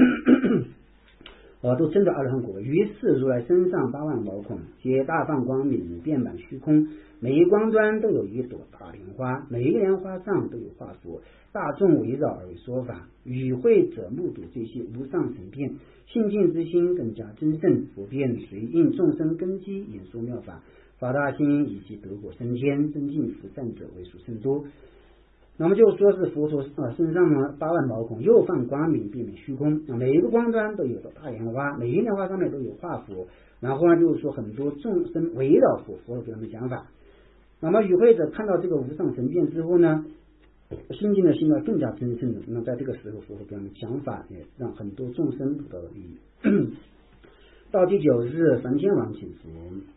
都证得阿罗汉果位。于是如来身上8万毛孔，皆大放光明，遍满虚空。每一光端都有一朵大莲花，每一莲花上都有化佛，大众围绕而说法。与会者目睹这些无上神变，信敬之心更加增盛。佛便随应众生根基，演说妙法，发大心以及得果升天，增进福善者为数甚多。那么就说是佛陀身上呢8万毛孔，又放光明，遍满虚空。每一个光端都有大莲花，每一莲花上面都有化佛。然后呢，就是说很多众生围绕佛，佛给他们讲法。那么与会者看到这个无上神变之后呢，心境的心呢更加增盛了。那在这个时候，佛陀给他们讲法，也让很多众生得到了利益。到第9日，梵天王请佛。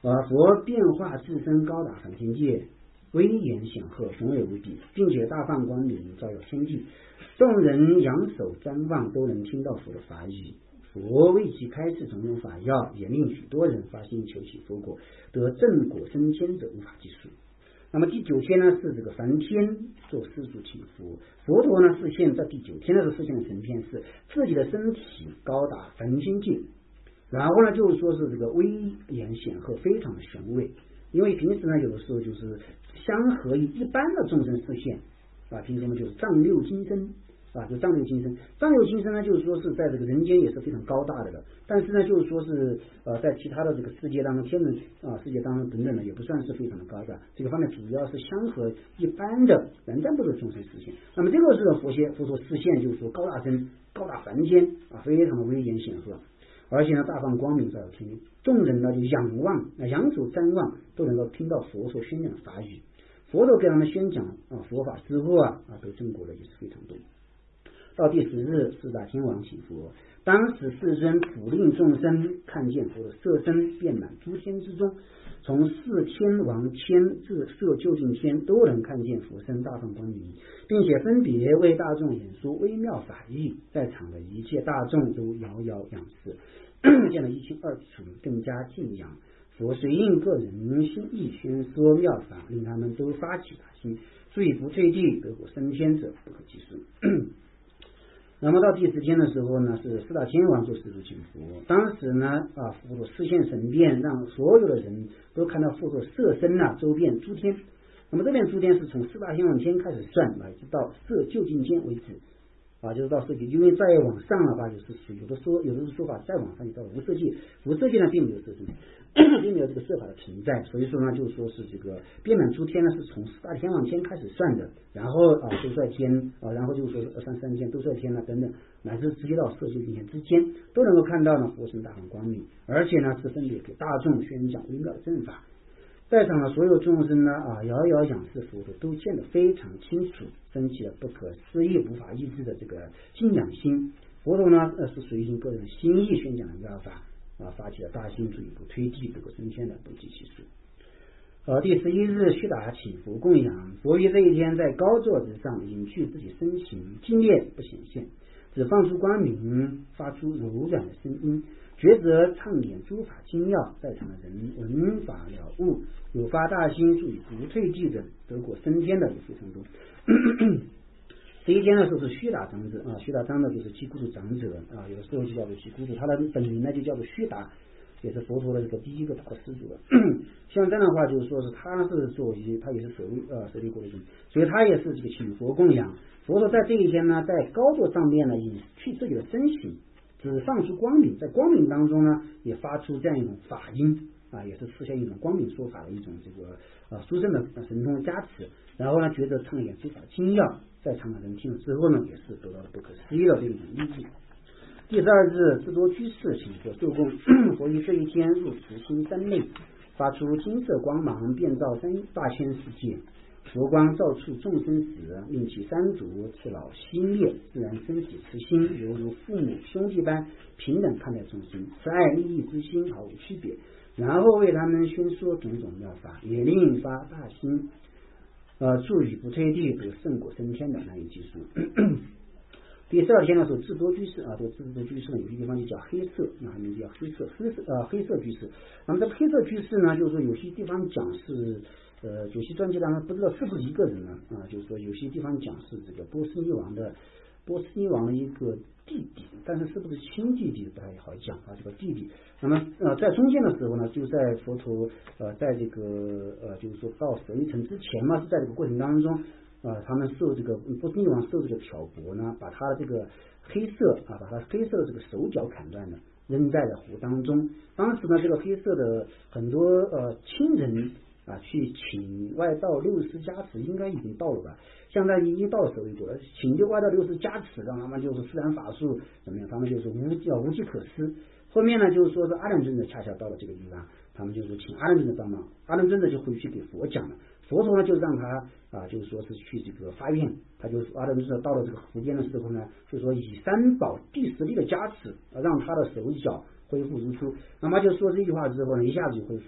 佛变化自身高达梵天界，威严显赫，雄伟无比，并且大放光明，照耀天地，众人仰首瞻望，都能听到佛的法语。佛为其开示种种法要，也令许多人发心求取佛果，得正果升天者无法计数。那么第9天呢，是这个梵天做世俗祈福，佛陀呢示现在第9天的时候示现的成片是自己的身体高达梵天界，然后呢就是说是这个威严显赫，非常的雄伟。因为平时呢有的时候就是相合于一般的众生示现平时呢就是丈六金身就丈六金身，丈六金身呢就是说是在这个人间也是非常高大的，但是呢就是说是在其他的这个世界当中，天人世界当中等等呢也不算是非常的高大，这个方面主要是相合一般的人间部的众生实现。那么这个是佛陀示现，就是说高大身高大梵天非常的威严显赫，而且呢大放光明照耀天地，众人呢就仰首瞻望，都能够听到佛所宣讲的法语。佛陀给他们宣讲佛法之后得正果的也是非常多。到第10日，四大天王请佛，当时世尊普令众生看见佛的色身遍满诸天之中，从4天王天至色究竟天都能看见佛身大放光明，并且分别为大众演说微妙法义，在场的一切大众都遥遥仰视，见了一清二楚，更加敬仰。佛随应个人心意宣说妙法，令他们都发起大心，最不退地，得果升天者不可计数。那么到第10天的时候呢，是四大天王做世俗请佛，当时呢佛陀示现神变，让所有的人都看到佛陀色身周遍诸天。那么这边诸天是从4大天王天开始算一直到色究竟天为止就是到色界，因为再往上的话就是有的说法再往上就到无色界，无色界呢并没有色身并没有这个色法的存在，所以说呢就是说是这个遍满诸天呢是从4大天王天开始算的，然后兜率天然后就是说233天兜率天等等，乃至直接到色究竟天之间都能够看到呢佛身大放光明，而且呢是分别给大众宣讲微妙的正法。在场的所有众生呢遥遥仰视佛陀，都见得非常清楚，升起了不可思议无法抑制的这个敬仰心。佛陀呢是随行个人心意宣讲的妙法发起了大心，足以不推计这个升天的不计其数。第11日，须达起佛供养，佛于这一天在高座之上隐去自己身形，精烈不显现，只放出光明，发出柔软的声音，抉择唱演诸法精要，在场的人闻法了悟，有发大心，足以不退计的得果升天的也非常多。这一天呢，说是须达长者须达长者就是基孤独长者有的时候就叫做基孤独，他的本名呢就叫做须达，也是佛陀的这个第一个大的施主了。像这样的话，就是说是他是作为他也是舍利国的人，所以他也是这个请佛供养。佛陀在这一天呢，在高座上面呢，隐去自己的身形，只放出光明，在光明当中呢，也发出这样一种法音也是实现一种光明说法的一种这个殊胜的神通加持。然后呢，觉得唱演诸法精要，在场的人听了之后呢，也是得到了不可思议的这种意义。第12日，智多居士请佛受供，佛于这一天入慈心山内，发出金色光芒，遍照大千世界。佛光照触众生时，令其三毒赤老熄灭，自然升起慈心，犹如父母兄弟般平等看待众生，慈爱利益之心毫无区别。然后为他们宣说种种妙法，也令发大心，助以不退地，得圣果升天的难以计数。第12天的时候，智多居士这个智多居士呢，有些地方就叫黑色，那名字叫黑色居士。那么这个黑色居士呢，就是说有些地方讲是有些专辑当中不知道是不是一个人呢就是说有些地方讲是这个波斯匿王的一个弟弟，但是是不是亲弟弟不太好讲这个弟弟。那么在中间的时候呢，就在佛陀在这个就是说到舍利城之前嘛，是在这个过程当中他们受这个波斯匿王受这个挑拨呢，把他的这个黑色的这个手脚砍断了，扔在了湖当中。当时呢，这个黑色的很多亲人去请外道60加持，应该已经到了吧？现在已经到了舍利国了，请这外道60加持，让他们就是自然法术怎么样？他们就是无计可施。后面呢，就是说是阿难尊者恰恰到了这个地方，他们就是请阿难尊者帮忙，阿难尊者就回去给佛讲了。佛陀呢就让他就是说是去这个发愿，他就阿难尊者到了这个湖边的时候呢，就说以三宝第10力的加持，让他的手脚恢复如初。那么就说这句话之后呢，一下子就恢复了。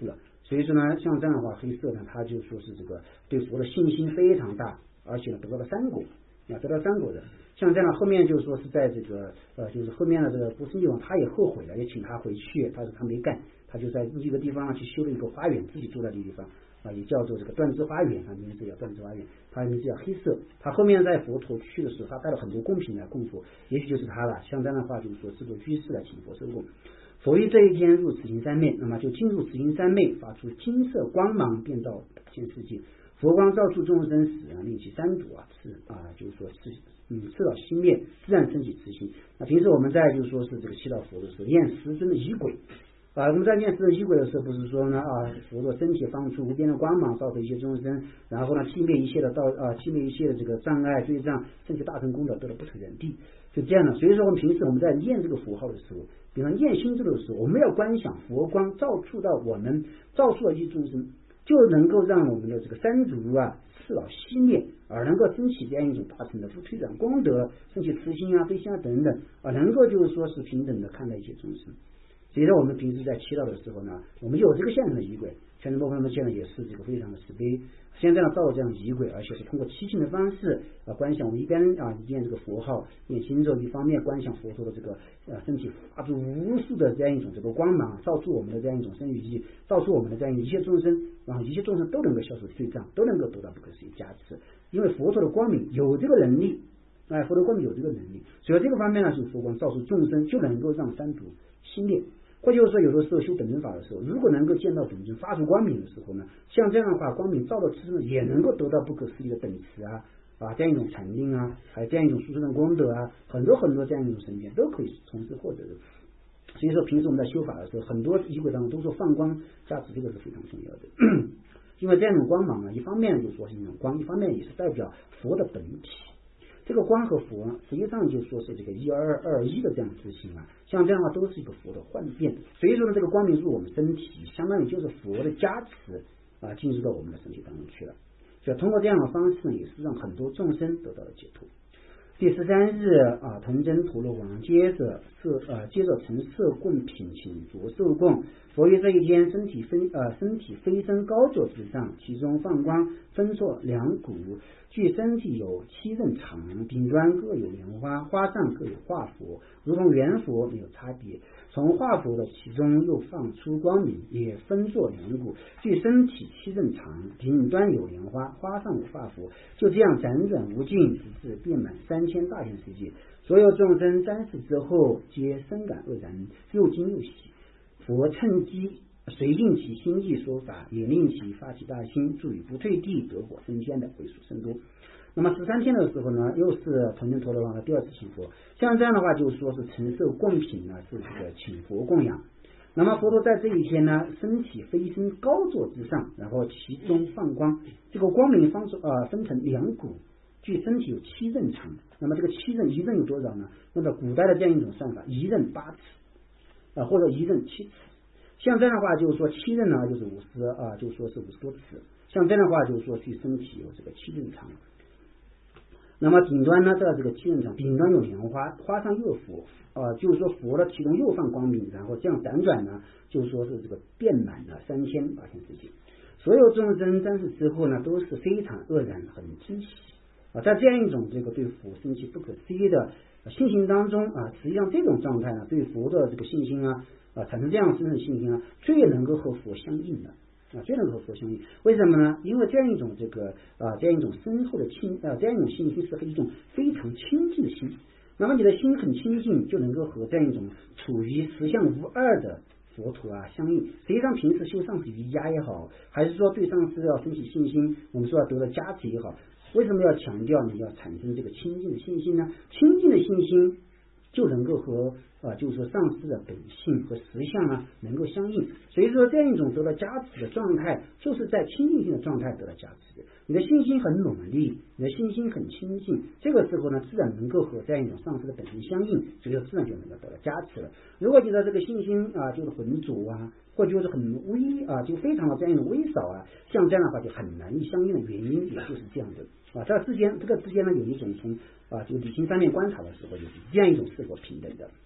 所以说呢，像这样的话，黑色呢，他就说是这个对佛的信心非常大，而且呢得到了3果，得到3果的。像这样后面就说是在这个就是后面的这个波斯匿王他也后悔了，也请他回去，他说他没干，他就在一个地方去修了一个花园，自己住在这个地方也叫做这个断枝花园，名字叫断枝花园，他的名字叫黑色。他后面在佛陀去的时候，他带了很多贡品来供佛，也许就是他了。像这样的话，就是说制作居士来请佛受供。佛于这一天入慈心三昧，那么就进入慈心三昧，发出金色光芒，遍照大千世界。佛光照触众生时令其三毒就是说是赤道熄灭，自然升起慈心。那平时我们在就是说是这个祈祷佛的时候，念十尊的仪轨我们在念十尊仪轨的时候，不是说呢佛的身体放出无边的光芒，照射一切众生，然后呢熄灭一切的熄灭一切的这个障碍罪障，甚至大成功德得了不退人地，就这样的。所以说我们平时我们在念这个符号的时候，比方念心咒的时候，我们要观想佛光照触到我们，照触到一切众生，就能够让我们的这个三毒赤老熄灭，而能够升起这样一种大乘的不退转功德，升起慈心悲心等等能够就是说是平等的看待一切众生。所以说我们平时在祈祷的时候呢，我们有这个现成的仪轨，全真波罗蜜现在也是这个非常的慈悲，现在呢造这样的仪轨，而且是通过七情的方式观想。我们一边念这个佛号，念心咒，一方面观想佛陀的这个身体发出无数的这样一种这个光芒，照出我们的这样一种身语意，照出我们的这样一切众生，然后一切众生都能够消除罪障，都能够得到不可思议加持。因为佛陀的光明有这个能力，佛陀光明有这个能力，所以这个方面呢，是佛光照出众生，就能够让三毒熄灭。或者说有的时候修本尊法的时候，如果能够见到本尊发出光明的时候呢，像这样的话光明照到自身也能够得到不可思议的等持这样一种禅定还有这样一种殊胜的功德很多很多这样一种神变都可以从事获得的。所以说平时我们在修法的时候，很多仪轨当中都说放光加持，这个是非常重要的。因为这样一种光芒一方面就说是一种光，一方面也是代表佛的本体。这个光和佛实际上就说是这个一二二一的这样执行像这样的话都是一个佛的幻变。所以说呢，这个光明入我们身体，相当于就是佛的加持进入到我们的身体当中去了。所以通过这样的方式呢，也是让很多众生得到了解脱。第13日童真陀罗王接着陈设供品请着受供。佛于这一天身体飞升高座之上，其中放光分作2股，据身体有7仞长，顶端各有莲花，花上各有化佛，如同圆佛没有差别。从化佛的其中又放出光明，也分作2股，据身体7仞长，顶端有莲花，花上有化佛，就这样辗转无尽，直至遍满3000大千世界。所有众生瞻视之后，皆深感愕然，又惊又喜。佛趁机随应其心意说法，也令其发起大心，助于不退地得果升天的回数甚多。那么13天的时候呢，又是童真陀罗王的第2次请佛。像这样的话，就是说是承受供品是这个请佛供养。那么佛陀在这一天呢，身体飞升高座之上，然后其中放光，这个光明分成2股，据身体有7仞长。那么这个7仞，一仞有多少呢？那么古代的这样一种算法，一仞8尺或者一仞7尺。像这样的话，就是说7仞呢，就是50就是说是50多尺。像这样的话，就是说据身体有这个7仞长。那么顶端呢，在这个7仞长，顶端有莲花，花上又有佛就是说佛的其中又放光明，然后这样辗转呢，就是说是这个遍满了3000大千世界。所有众生瞻视之后呢，都是非常愕然，很惊喜在这样一种这个对佛升起不可思议的信心当中实际上这种状态呢，对佛的这个信心产生这样深的信心最能够和佛相应的最能和佛相应。为什么呢？因为这样一种这个这样一种深厚的这样一种信心是一种非常亲近的心。那么你的心很亲近，就能够和这样一种处于实相无二的佛陀相应。实际上平时修上师瑜伽也好，还是说对上师要升起信心，我们说要得到加持也好，为什么要强调你要产生这个亲近的信心呢？亲近的信心就能够和就是说上师的本性和实相能够相应。所以说这样一种得到加持的状态，就是在亲近性的状态得到加持的。你的信心很努力，你的信心很亲近，这个时候呢，自然能够和这样一种上师的本性相应，所以说自然就能够得到加持了。如果觉得这个信心就是浑浊或者就是很微就非常的这样一种微少像这样的话就很难以相应的原因也就是这样的这个之间呢，有一种从就理性上面观察的时候，就是这样一种是否平等的。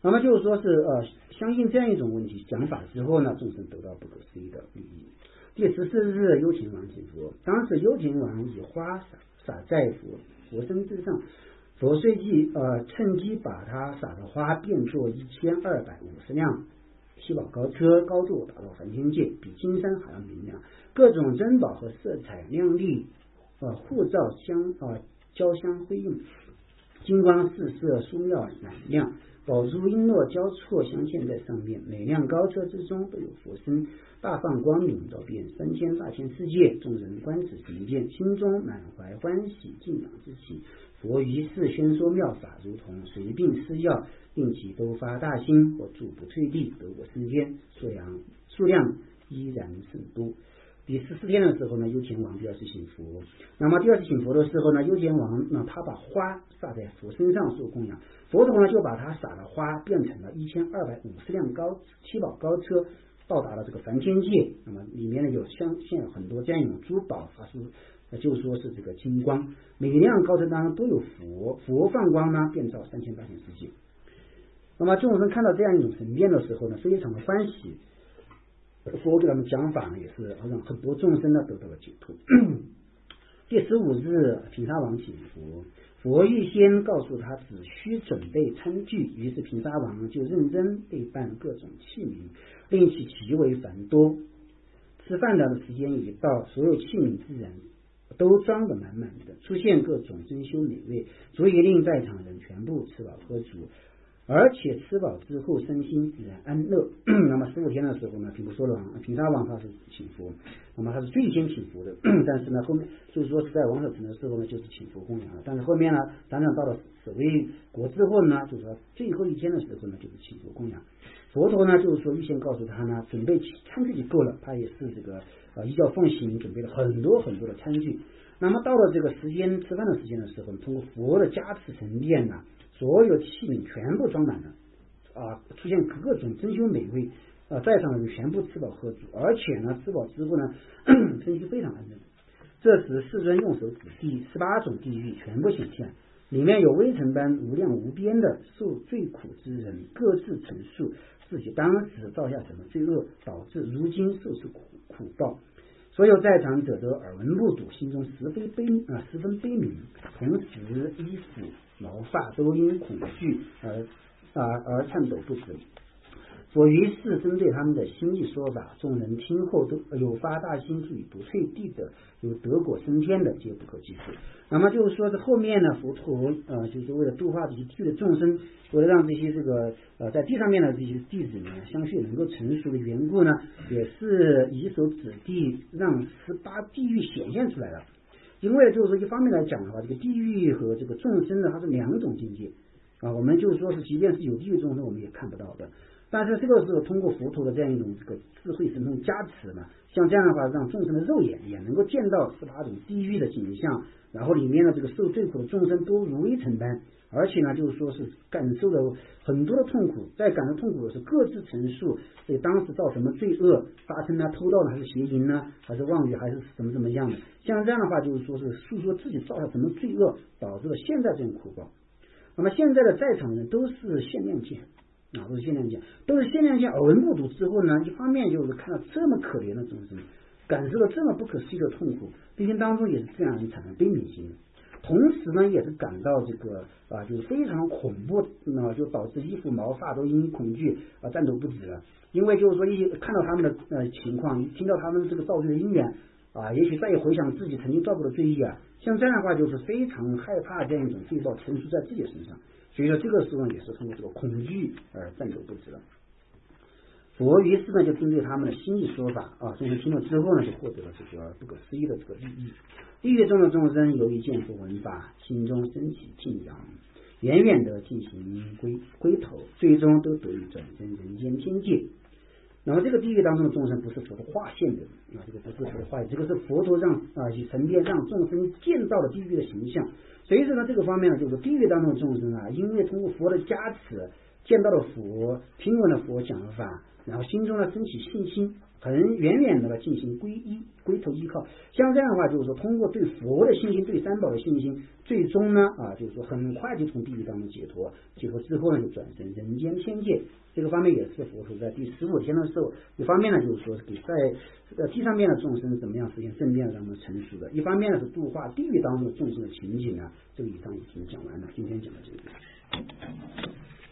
那么就是说是相信这样一种问题讲法之后呢，众生得到不可思议的利益。第14日，幽田王请佛，当时幽田王以花洒在佛身之上，佛随即趁机把他洒的花变作1250辆七宝高车，高度达到梵天界，比金山还要明亮，各种珍宝和色彩亮丽互照交相辉映，金光四射，殊妙闪亮，宝珠璎珞交错镶嵌在上面，每辆高车之中都有佛身，大放光明，照遍3000大千世界，众人观此行见，心中满怀欢喜敬仰之情。佛于是宣说妙法，如同随病施药，令其都发大心，或住不退地，得果世间，数量依然甚多。第14天的时候呢，幽田王第二次请佛。那么第二次请佛的时候呢，幽田王他把花洒在佛身上受供养，佛陀呢就把他洒的花变成了1250辆七宝高车，到达了这个梵天界。那么里面呢有现有很多这样一种珠宝发出，就说是这个金光，每辆高车当中都有佛放光呢，遍照3000大千世界。那么众生看到这样一种神变的时候呢，非常的欢喜。佛给他们讲法呢，也是让很多众生呢得到了解脱。第15日，毗沙王请佛，佛预先告诉他只需准备餐具，于是毗沙王就认真备办各种器皿，令其极为繁多。吃饭的时间一到，所有器皿自然都装得满满的，出现各种珍馐美味，足以令在场人全部吃饱喝足，而且吃饱之后身心自然安乐。那么15天的时候呢，毗沙王他是请佛，那么他是最先请佛的，但是呢后面就是说是在王舍城的时候呢就是请佛供养了，但是后面呢辗转到了舍卫国之后呢，就是说最后一天的时候呢就是请佛供养。佛陀呢就是说预先告诉他呢，准备餐具就够了，他也是这个依教奉行，准备了很多很多的餐具。那么到了这个时间吃饭的时间的时候，通过佛的加持神变呢，所有器皿全部装满了出现各种珍馐美味，在场的人全部吃饱喝足，而且呢吃饱之后呢身心非常安稳。这时世尊用手指地，18种地狱全部显现，里面有微尘般无量无边的受最苦之人，各自陈述自己当时造下什么罪恶，导致如今受此苦报。所有在场者都耳闻目睹，心中十分悲悯，同时衣服毛发都因恐惧而颤抖不止。我于是针对他们的心意说法，众人听后都有发大心，注意不退地的，有得果升天的，皆不可计数。那么就是说，这后面呢，佛陀就是为了度化这些地狱的众生，为了让这些这个在地上面的这些弟子呢，相续能够成熟的缘故呢，也是以手指地让18地狱显现出来了。因为就是说，一方面来讲的话，这个地狱和这个众生呢，它是两种境界我们就是说是，即便是有地狱众生，我们也看不到的。但是这个时候，通过佛陀的这样一种这个智慧神通加持呢，像这样的话，让众生的肉眼也能够见到18种地狱的景象，然后里面的这个受最苦的众生都如微尘般，而且呢，就是说是感受了很多的痛苦，在感受痛苦的时候，各自陈述对当时造什么罪恶，发生呢偷盗呢，还是邪淫呢，还是妄语，还是怎么样的。像这样的话，就是说是诉说自己造下什么罪恶，导致了现在这种苦报。那么现在的在场人都是限量见。都是限量见，耳闻目睹之后呢，一方面就是看到这么可怜的众生，感受到这么不可思议的痛苦，内心当中也是自然产生悲悯心，同时呢也是感到这个就是非常恐怖，就导致衣服毛发都因恐惧颤抖不止了。因为就是说一看到他们的情况，听到他们这个造罪的因缘也许再一回想自己曾经造过的罪业像这样的话就是非常害怕这样一种罪报成熟在自己的身上。所以说这个时候也是通过这个恐惧而颤抖不止了。佛于是呢就针对他们的心意说法众生听了之后呢，就获得了这个不可思议的这个利益。地狱中的众生由于见佛闻法，心中升起敬仰，远远的进行归头，最终都得以转生人间天界。那么这个地狱当中的众生不是佛的化现的这个不是佛的化现，这个是佛陀让以神变让众生见到了地狱的形象。所以说呢，这个方面呢，就是地狱当中的众生因为通过佛的加持，见到了佛，听闻了佛讲法然后心中呢升起信心，很远远的进行皈依、归头依靠。像这样的话，就是说通过对佛的信心、对三宝的信心，最终呢就是说很快就从地狱当中解脱之后呢，就转生人间天界。这个方面也是佛陀在第15天的时候，一方面呢就是说给在地上面的众生怎么样实现正面当中成熟的，一方面呢是度化地狱当中的众生的情景呢。这个以上已经讲完了，今天讲到这个。